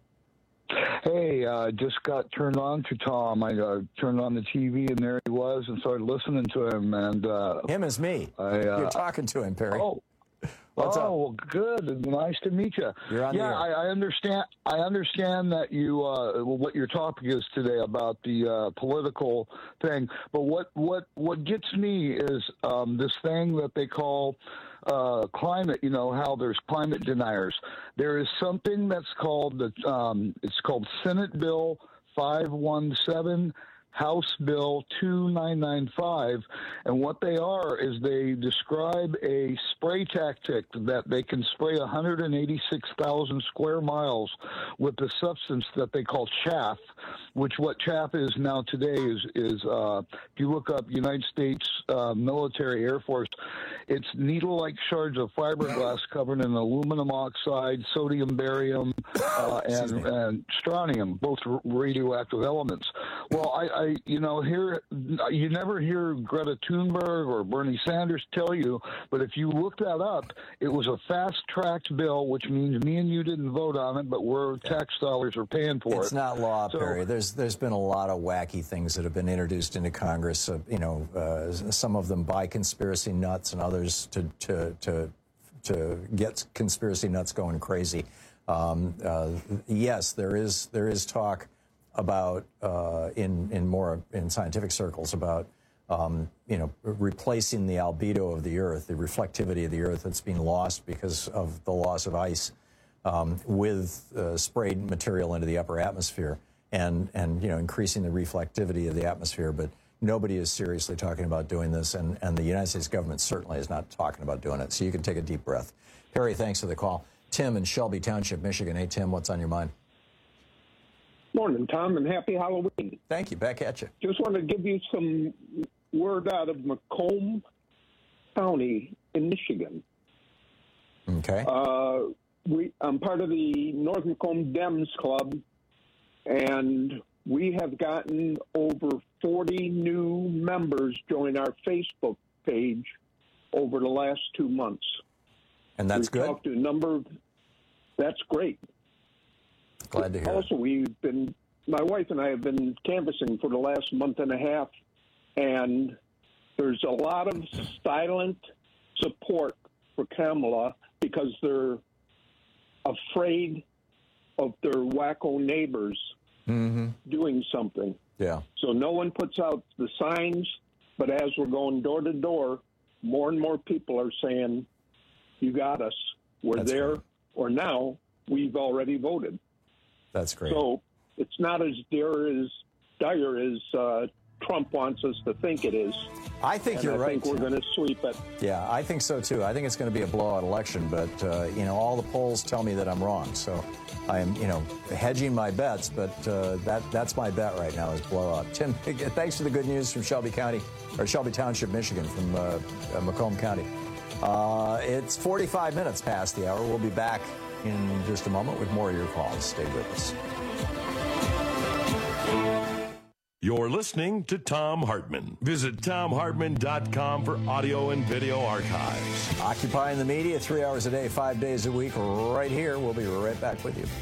Hey, uh, just got turned on to Tom. I uh, turned on the T V, and there he was, and started listening to him. And uh, him is me. I, uh, You're talking to him, Perry. Oh, What's oh, up? Good. Nice to meet you. You're on yeah, the air. I, I understand. I understand that you uh, what your topic is today about the uh, political thing. But what what what gets me is um, this thing that they call uh, climate. You know how there's climate deniers. There is something that's called the um, it's called Senate Bill five one seven. House Bill two nine nine five, and what they are is they describe a spray tactic that they can spray one hundred eighty-six thousand square miles with a substance that they call chaff, which what chaff is now today is, is uh, if you look up United States uh, military Air Force, it's needle-like shards of fiberglass covered in aluminum oxide, sodium, barium, uh, and, and strontium, both r- radioactive elements. Well, I, I, you know, here you never hear Greta Thunberg or Bernie Sanders tell you, but if you look that up, it was a fast-tracked bill, which means me and you didn't vote on it, but we're tax dollars are paying for It's it. It's not law, so, Perry. There's there's been a lot of wacky things that have been introduced into Congress. Uh, you know, uh, some of them by conspiracy nuts, and others to to to to get conspiracy nuts going crazy. Um, uh, yes, there is there is talk about uh, in in more in scientific circles about um, you know replacing the albedo of the Earth, the reflectivity of the Earth that's being lost because of the loss of ice, um, with uh, sprayed material into the upper atmosphere, and and you know increasing the reflectivity of the atmosphere. But nobody is seriously talking about doing this, and and the United States government certainly is not talking about doing it. So you can take a deep breath. Perry, thanks for the call. Tim in Shelby Township, Michigan. Hey, Tim, what's on your mind? Morning, Tom, and happy Halloween. Thank you. Back at you. Just want to give you some word out of Macomb County in Michigan. Okay. Uh, we, I'm part of the North Macomb Dems Club, and we have gotten over forty new members join our Facebook page over the last two months. And that's We've good? Talked to a number of, that's great. Glad to hear it. Also, we've been, my wife and I have been canvassing for the last month and a half, and there's a lot of silent support for Kamala because they're afraid of their wacko neighbors Mm-hmm. doing something. Yeah. So no one puts out the signs, but as we're going door to door, more and more people are saying, you got us. We're That's there, great. or now we've already voted. That's great. So it's not as dire as, dire as uh, Trump wants us to think it is. I think and you're I right. think we're going to sweep it. Yeah, I think so too. I think it's going to be a blowout election, but uh, you know, all the polls tell me that I'm wrong. So I am, you know, hedging my bets, but uh, that that's my bet right now is blowout. Tim, thanks for the good news from Shelby County or Shelby Township, Michigan, from uh, uh, Macomb County. Uh, it's forty-five minutes past the hour. We'll be back in just a moment with more of your calls. Stay with us. You're listening to Thom Hartmann. Visit Thom Hartmann dot com for audio and video archives. Occupying the media three hours a day, five days a week, right here. We'll be right back with you.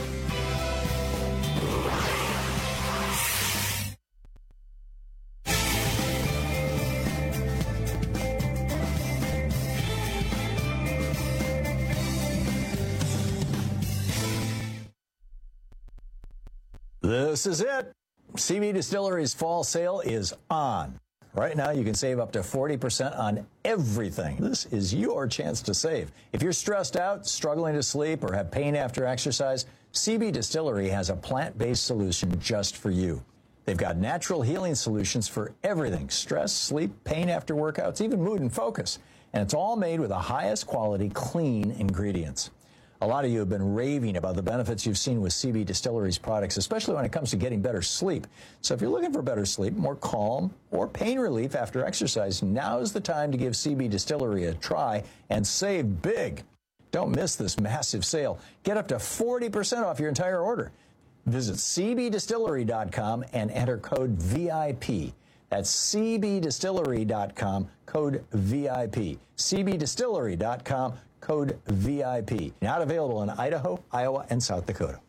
This is it. C B Distillery's fall sale is on. Right now, you can save up to forty percent on everything. This is your chance to save. If you're stressed out, struggling to sleep, or have pain after exercise, C B Distillery has a plant-based solution just for you. They've got natural healing solutions for everything: stress, sleep, pain after workouts, even mood and focus. And it's all made with the highest quality, clean ingredients. A lot of you have been raving about the benefits you've seen with C B Distillery's products, especially when it comes to getting better sleep. So if you're looking for better sleep, more calm, or pain relief after exercise, now's the time to give C B Distillery a try and save big. Don't miss this massive sale. Get up to forty percent off your entire order. Visit C B Distillery dot com and enter code V I P. That's C B Distillery dot com, code V I P. C B Distillery dot com, code V I P. Not available in Idaho, Iowa, and South Dakota.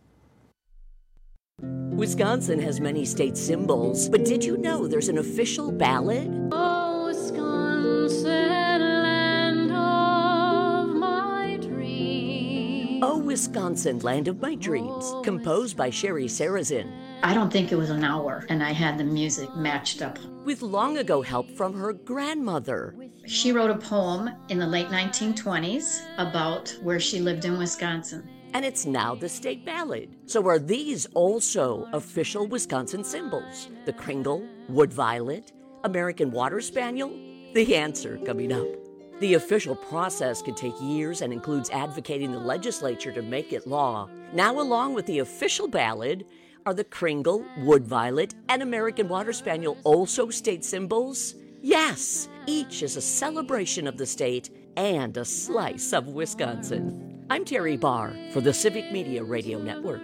Wisconsin has many state symbols, but did you know there's an official ballad? Oh, Wisconsin, land of my dreams. Oh, Wisconsin, land of my dreams, composed by Sherry Sarazin. I don't think it was an hour, and I had the music matched up. With long ago help from her grandmother. She wrote a poem in the late nineteen twenties about where she lived in Wisconsin. And it's now the state ballad. So are these also official Wisconsin symbols? The Kringle, Wood Violet, American Water Spaniel? The answer coming up. The official process can take years and includes advocating the legislature to make it law. Now, along with the official ballad, are the Kringle, Wood Violet, and American Water Spaniel also state symbols? Yes, each is a celebration of the state and a slice of Wisconsin. I'm Terry Barr for the Civic Media Radio Network.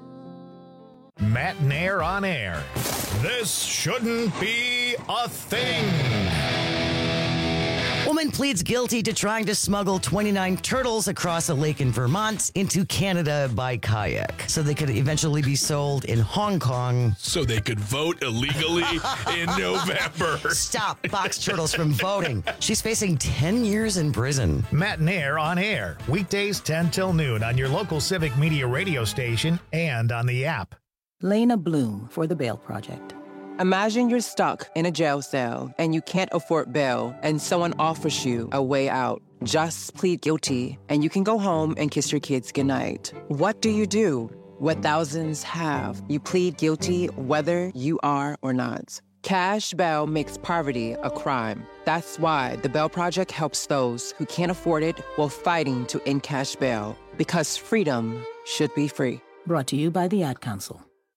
Matt Nair on air. This shouldn't be a thing. Woman pleads guilty to trying to smuggle twenty-nine turtles across a lake in Vermont into Canada by kayak so they could eventually be sold in Hong Kong. So they could vote illegally in November. Stop box turtles from voting. She's facing ten years in prison. Matt Nair on air. Weekdays ten till noon on your local Civic Media radio station and on the app. Lena Bloom for the Bail Project. Imagine you're stuck in a jail cell and you can't afford bail and someone offers you a way out. Just plead guilty and you can go home and kiss your kids goodnight. What do you do? What thousands have. You plead guilty whether you are or not. Cash bail makes poverty a crime. That's why the Bail Project helps those who can't afford it while fighting to end cash bail. Because freedom should be free. Brought to you by the Ad Council.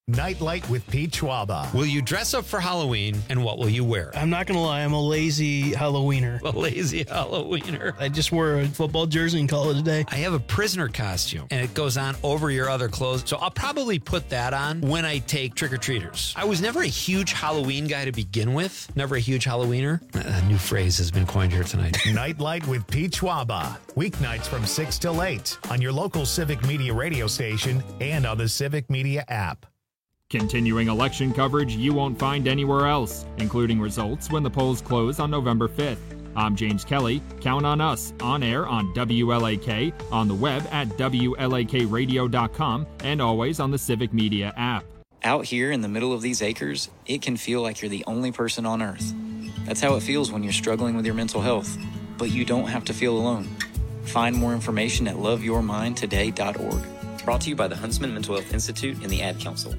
Nightlight with Pete Schwaba. Will you dress up for Halloween, and what will you wear? I'm not going to lie, I'm a lazy Halloweener. A lazy Halloweener. I just wore a football jersey and call it a day. I have a prisoner costume, and it goes on over your other clothes, so I'll probably put that on when I take trick-or-treaters. I was never a huge Halloween guy to begin with. Never a huge Halloweener. A new phrase has been coined here tonight. Nightlight with Pete Schwaba. Weeknights from six till eight on your local Civic Media radio station and on the Civic Media app. Continuing election coverage you won't find anywhere else, including results when the polls close on November fifth. I'm James Kelly. Count on us on air on W L A K, on the web at W L A K radio dot com, and always on the Civic Media app. Out here in the middle of these acres, it can feel like you're the only person on earth. That's how it feels when you're struggling with your mental health. But you don't have to feel alone. Find more information at love your mind today dot org. Brought to you by the Huntsman Mental Health Institute and the Ad Council.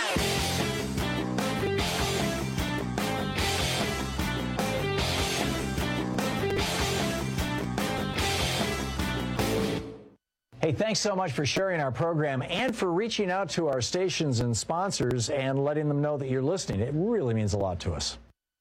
Hey, thanks so much for sharing our program and for reaching out to our stations and sponsors and letting them know that you're listening. It really means a lot to us.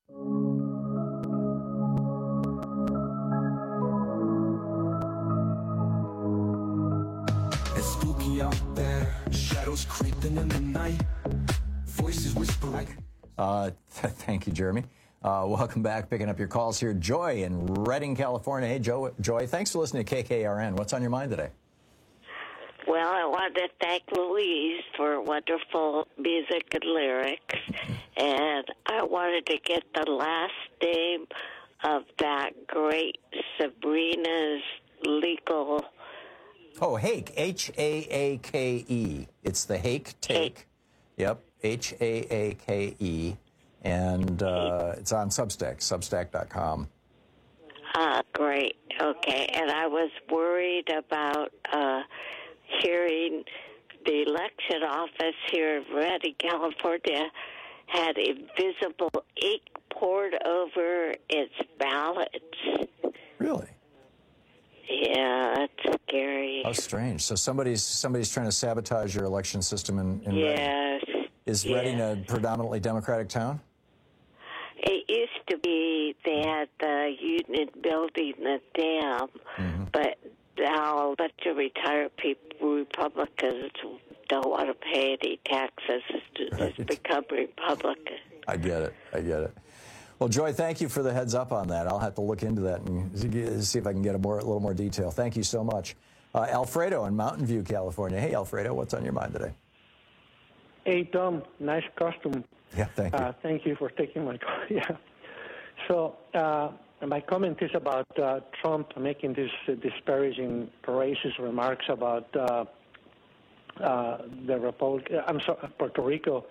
It's spooky out there, shadows creeping in the night, voices whispering. Uh, th- thank you, Jeremy. Uh, welcome back, picking up your calls here. Joy in Redding, California. Hey, Joy, Joy, thanks for listening to K K R N. What's on your mind today? Well, I want to thank Louise for wonderful music and lyrics, and I wanted to get the last name of that great Sabrina's legal... Oh, Hake, H A A K E. It's the Hake Take. Yep, H A A K E. And uh, it's on Substack, substack dot com. Ah, great. Okay, and I was worried about... Uh, hearing the election office here in Redding, California, had invisible ink poured over its ballots. Really? Yeah, that's scary. How strange. So somebody's somebody's trying to sabotage your election system in, in yes. Redding. Is yes. Redding a predominantly Democratic town? It used to be they had the Union Building, the dam, mm-hmm. but now a bunch of retired people, Republicans, don't want to pay any taxes. It's right. become Republican. I get it. I get it. Well, Joy, thank you for the heads up on that. I'll have to look into that and see if I can get a, more, a little more detail. Thank you so much. Uh, Alfredo in Mountain View, California. Hey, Alfredo, what's on your mind today? Hey, Tom, nice costume. Yeah, thank you. Uh, thank you for taking my call. Yeah. So, uh, my comment is about uh, Trump making these uh, disparaging, racist remarks about uh, uh, the Republic. I'm sorry, Puerto Rico.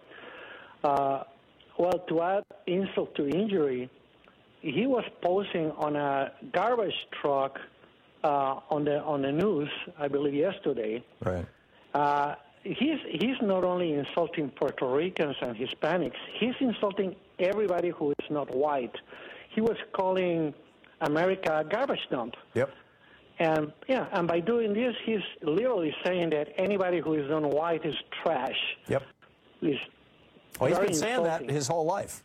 Uh, well, to add insult to injury, he was posing on a garbage truck uh, on the on the news, I believe yesterday. Right. Uh, he's he's not only insulting Puerto Ricans and Hispanics. He's insulting everybody who is not white. He was calling America a garbage dump. Yep. And, yeah, and by doing this, he's literally saying that anybody who is non-white is trash. Yep. He's well, he's been insulting. saying that his whole life.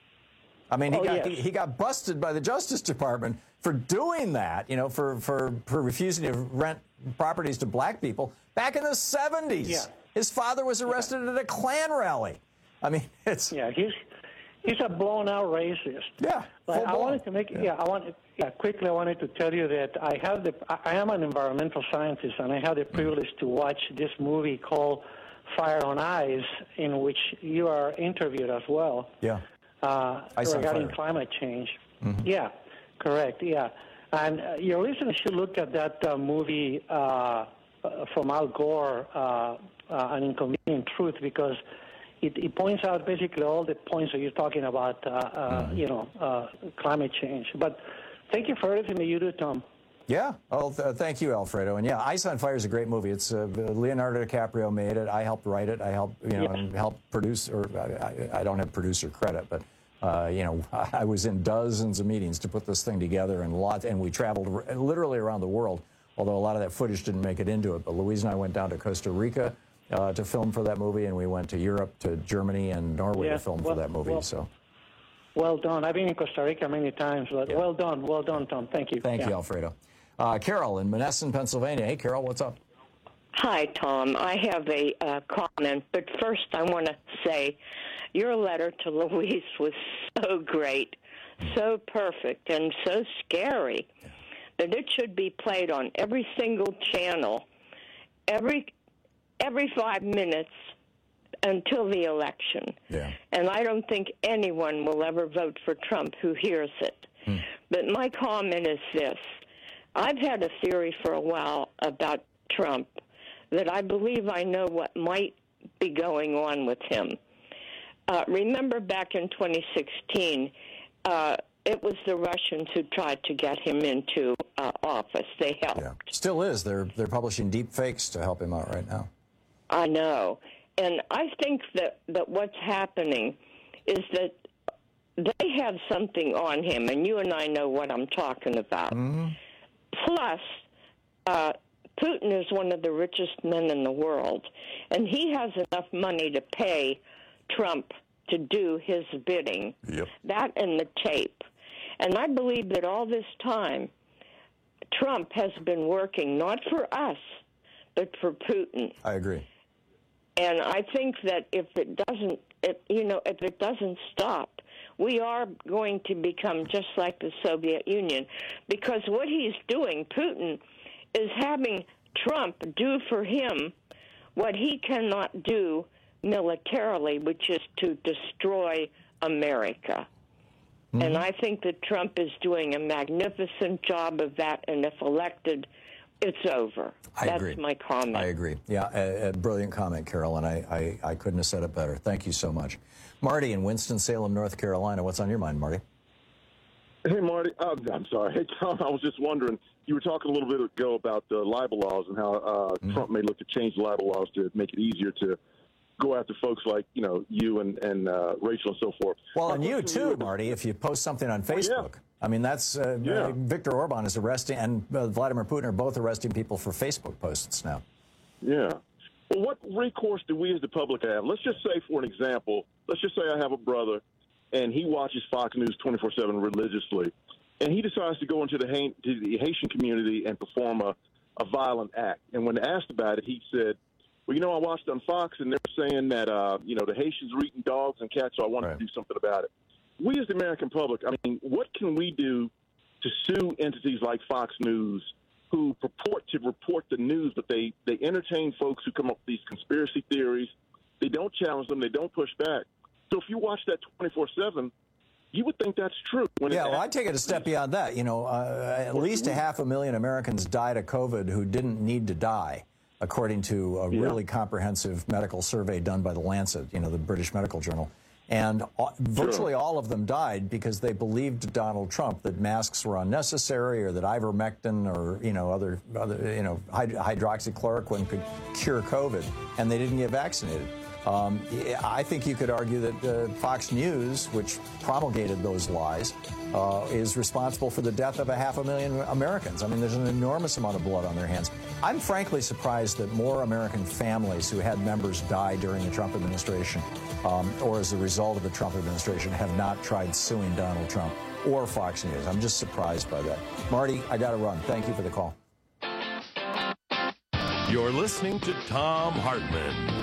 I mean, he, oh, got, yes. he, he got busted by the Justice Department for doing that, you know, for, for, for refusing to rent properties to black people back in the seventies. Yeah. His father was arrested yeah. at a Klan rally. I mean, it's... Yeah, he's... He's a blown-out racist. Yeah, but I wanted to make. Yeah, yeah I wanted. Yeah, quickly, I wanted to tell you that I have the. I am an environmental scientist, and I had the privilege to watch this movie called Fire on Ice, in which you are interviewed as well. Yeah. Uh, regarding climate change. Mm-hmm. Yeah, correct. Yeah, and uh, your listeners should look at that uh, movie uh, from Al Gore, uh, uh, An Inconvenient Truth, because. It, it points out basically all the points that you're talking about, uh, uh, mm-hmm. you know, uh, climate change. But thank you for everything that you do, Tom. Yeah. Oh, th- thank you, Alfredo. And yeah, Ice on Fire is a great movie. It's uh, Leonardo DiCaprio made it. I helped write it. I helped, you know, yeah. and helped produce. Or I, I don't have producer credit, but uh, you know, I was in dozens of meetings to put this thing together, and lots. And we traveled literally around the world. Although a lot of that footage didn't make it into it. But Louise and I went down to Costa Rica. uh, to film for that movie, and we went to Europe, to Germany and Norway Yeah, to film well- for that movie. well- so Well done. I've been in Costa Rica many times, but well done, well done, Tom. Thank you. thank Yeah. you, Alfredo. Uh, Carol in Monessen, Pennsylvania. Hey, Carol, what's up? Hi, Tom. I have a uh, comment, but first I want to say your letter to Louise was so great, so perfect, and so scary that it should be played on every single channel every every five minutes until the election. Yeah. And I don't think anyone will ever vote for Trump who hears it. Hmm. But my comment is this. I've had a theory for a while about Trump that I believe I know what might be going on with him. Uh, remember back in twenty sixteen, uh, it was the Russians who tried to get him into uh, office. They helped. Yeah. Still is. They're they're publishing deep fakes to help him out right now. I know. And I think that, that what's happening is that they have something on him, and you and I know what I'm talking about. Mm-hmm. Plus, uh, Putin is one of the richest men in the world, and he has enough money to pay Trump to do his bidding. Yep. That and the tape. And I believe that all this time, Trump has been working not for us, but for Putin. I agree. And I think that if it doesn't, if, you know, if it doesn't stop, we are going to become just like the Soviet Union, because what he's doing, Putin, is having Trump do for him what he cannot do militarily, which is to destroy America. Mm-hmm. And I think that Trump is doing a magnificent job of that, and if elected, it's over. I That's agree. my comment. I agree. Yeah, a, a brilliant comment, Carol, and I, I, I couldn't have said it better. Thank you so much. Marty in Winston-Salem, North Carolina. What's on your mind, Marty? Hey, Marty. Uh, I'm sorry. Hey, Tom, I was just wondering, you were talking a little bit ago about the libel laws and how uh, Mm-hmm. Trump may look to change the libel laws to make it easier to go after folks like, you know, you and, and uh, Rachel and so forth. Well, My and you question too, is- Marty, if you post something on Well, yeah. Facebook. I mean, that's uh, Yeah. uh, Viktor Orban is arresting, and uh, Vladimir Putin are both arresting people for Facebook posts now. Yeah. Well, what recourse do we as the public have? Let's just say, for an example, let's just say I have a brother, and he watches Fox News twenty-four seven religiously, and he decides to go into the, Ha- to the Haitian community and perform a, a violent act. And when asked about it, he said, well, you know, I watched on Fox, and they're saying that, uh, you know, the Haitians are eating dogs and cats, so I wanted Right. to do something about it. We as the American public, I mean, what can we do to sue entities like Fox News who purport to report the news, but they, they entertain folks who come up with these conspiracy theories? They don't challenge them. They don't push back. So if you watch that twenty-four seven, you would think that's true. When Yeah, it well, I'd take it a step beyond that. You know, uh, at least a half a million Americans died of COVID who didn't need to die, according to a Yeah. really comprehensive medical survey done by the Lancet, you know, the British Medical Journal. And uh, virtually all of them died because they believed Donald Trump that masks were unnecessary, or that ivermectin or, you know, other, other you know, hyd- hydroxychloroquine could cure COVID, and they didn't get vaccinated. Um, I think you could argue that uh, Fox News, which promulgated those lies, uh, is responsible for the death of a half a million Americans. I mean, there's an enormous amount of blood on their hands. I'm frankly surprised that more American families who had members die during the Trump administration um, or as a result of the Trump administration have not tried suing Donald Trump or Fox News. I'm just surprised by that. Marty, I got to run. Thank you for the call. You're listening to Thom Hartmann.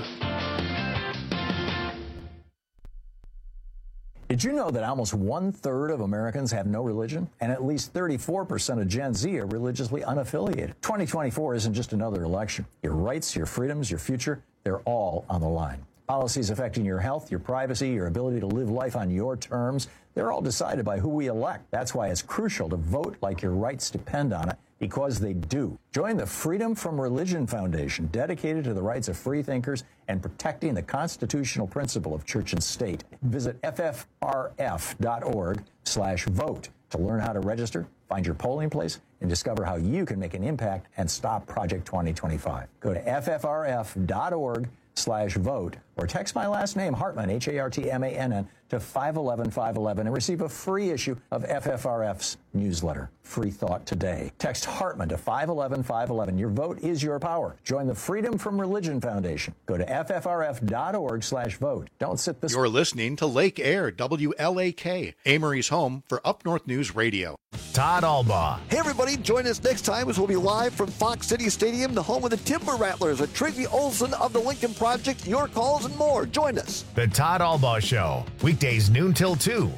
Did you know that almost one-third of Americans have no religion? And at least thirty-four percent of Gen Z are religiously unaffiliated. twenty twenty-four isn't just another election. Your rights, your freedoms, your future, they're all on the line. Policies affecting your health, your privacy, your ability to live life on your terms, they're all decided by who we elect. That's why it's crucial to vote like your rights depend on it, because they do. Join the Freedom from Religion Foundation, dedicated to the rights of free thinkers and protecting the constitutional principle of church and state. Visit F F R F dot org slash vote to learn how to register, find your polling place, and discover how you can make an impact and stop Project twenty twenty-five. Go to F F R F dot org slash vote or text my last name, Hartmann, H A R T M A N N, to five eleven five eleven and receive a free issue of F F R F's newsletter. Free thought today. Text Hartman to five eleven five eleven. Your vote is your power. Join the Freedom from Religion Foundation. Go to F F R F dot org slash vote. Don't sit this... You're listening to Lake Air, W L A K, Amory's home for Up North News Radio. Todd Albaugh. Hey, everybody, join us next time as we'll be live from Fox City Stadium, the home of the Timber Rattlers, with Tracy Olson of the Lincoln Project, your calls and more. Join us. The Todd Albaugh Show, weekdays noon till two.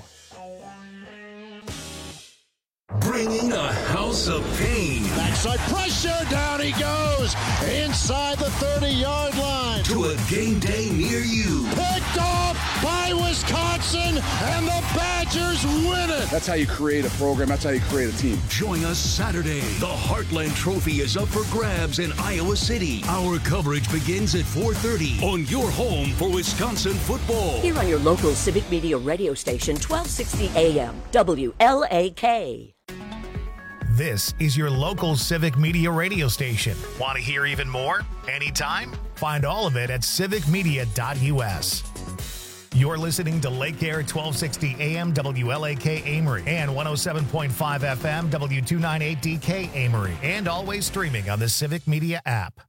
Bringing a house of pain. Backside pressure, down he goes, inside the thirty-yard line. To a game day near you. Picked off by Wisconsin, and the Badgers win it. That's how you create a program. That's how you create a team. Join us Saturday. The Heartland Trophy is up for grabs in Iowa City. Our coverage begins at four thirty on your home for Wisconsin football. Here on your local Civic Media radio station, twelve sixty A M, W L A K. This is your local Civic Media radio station. Want to hear even more? Anytime? Find all of it at civic media dot U S. You're listening to Lake Air twelve sixty A M W L A K Amory and one oh seven point five F M W two ninety-eight D K Amory, and always streaming on the Civic Media app.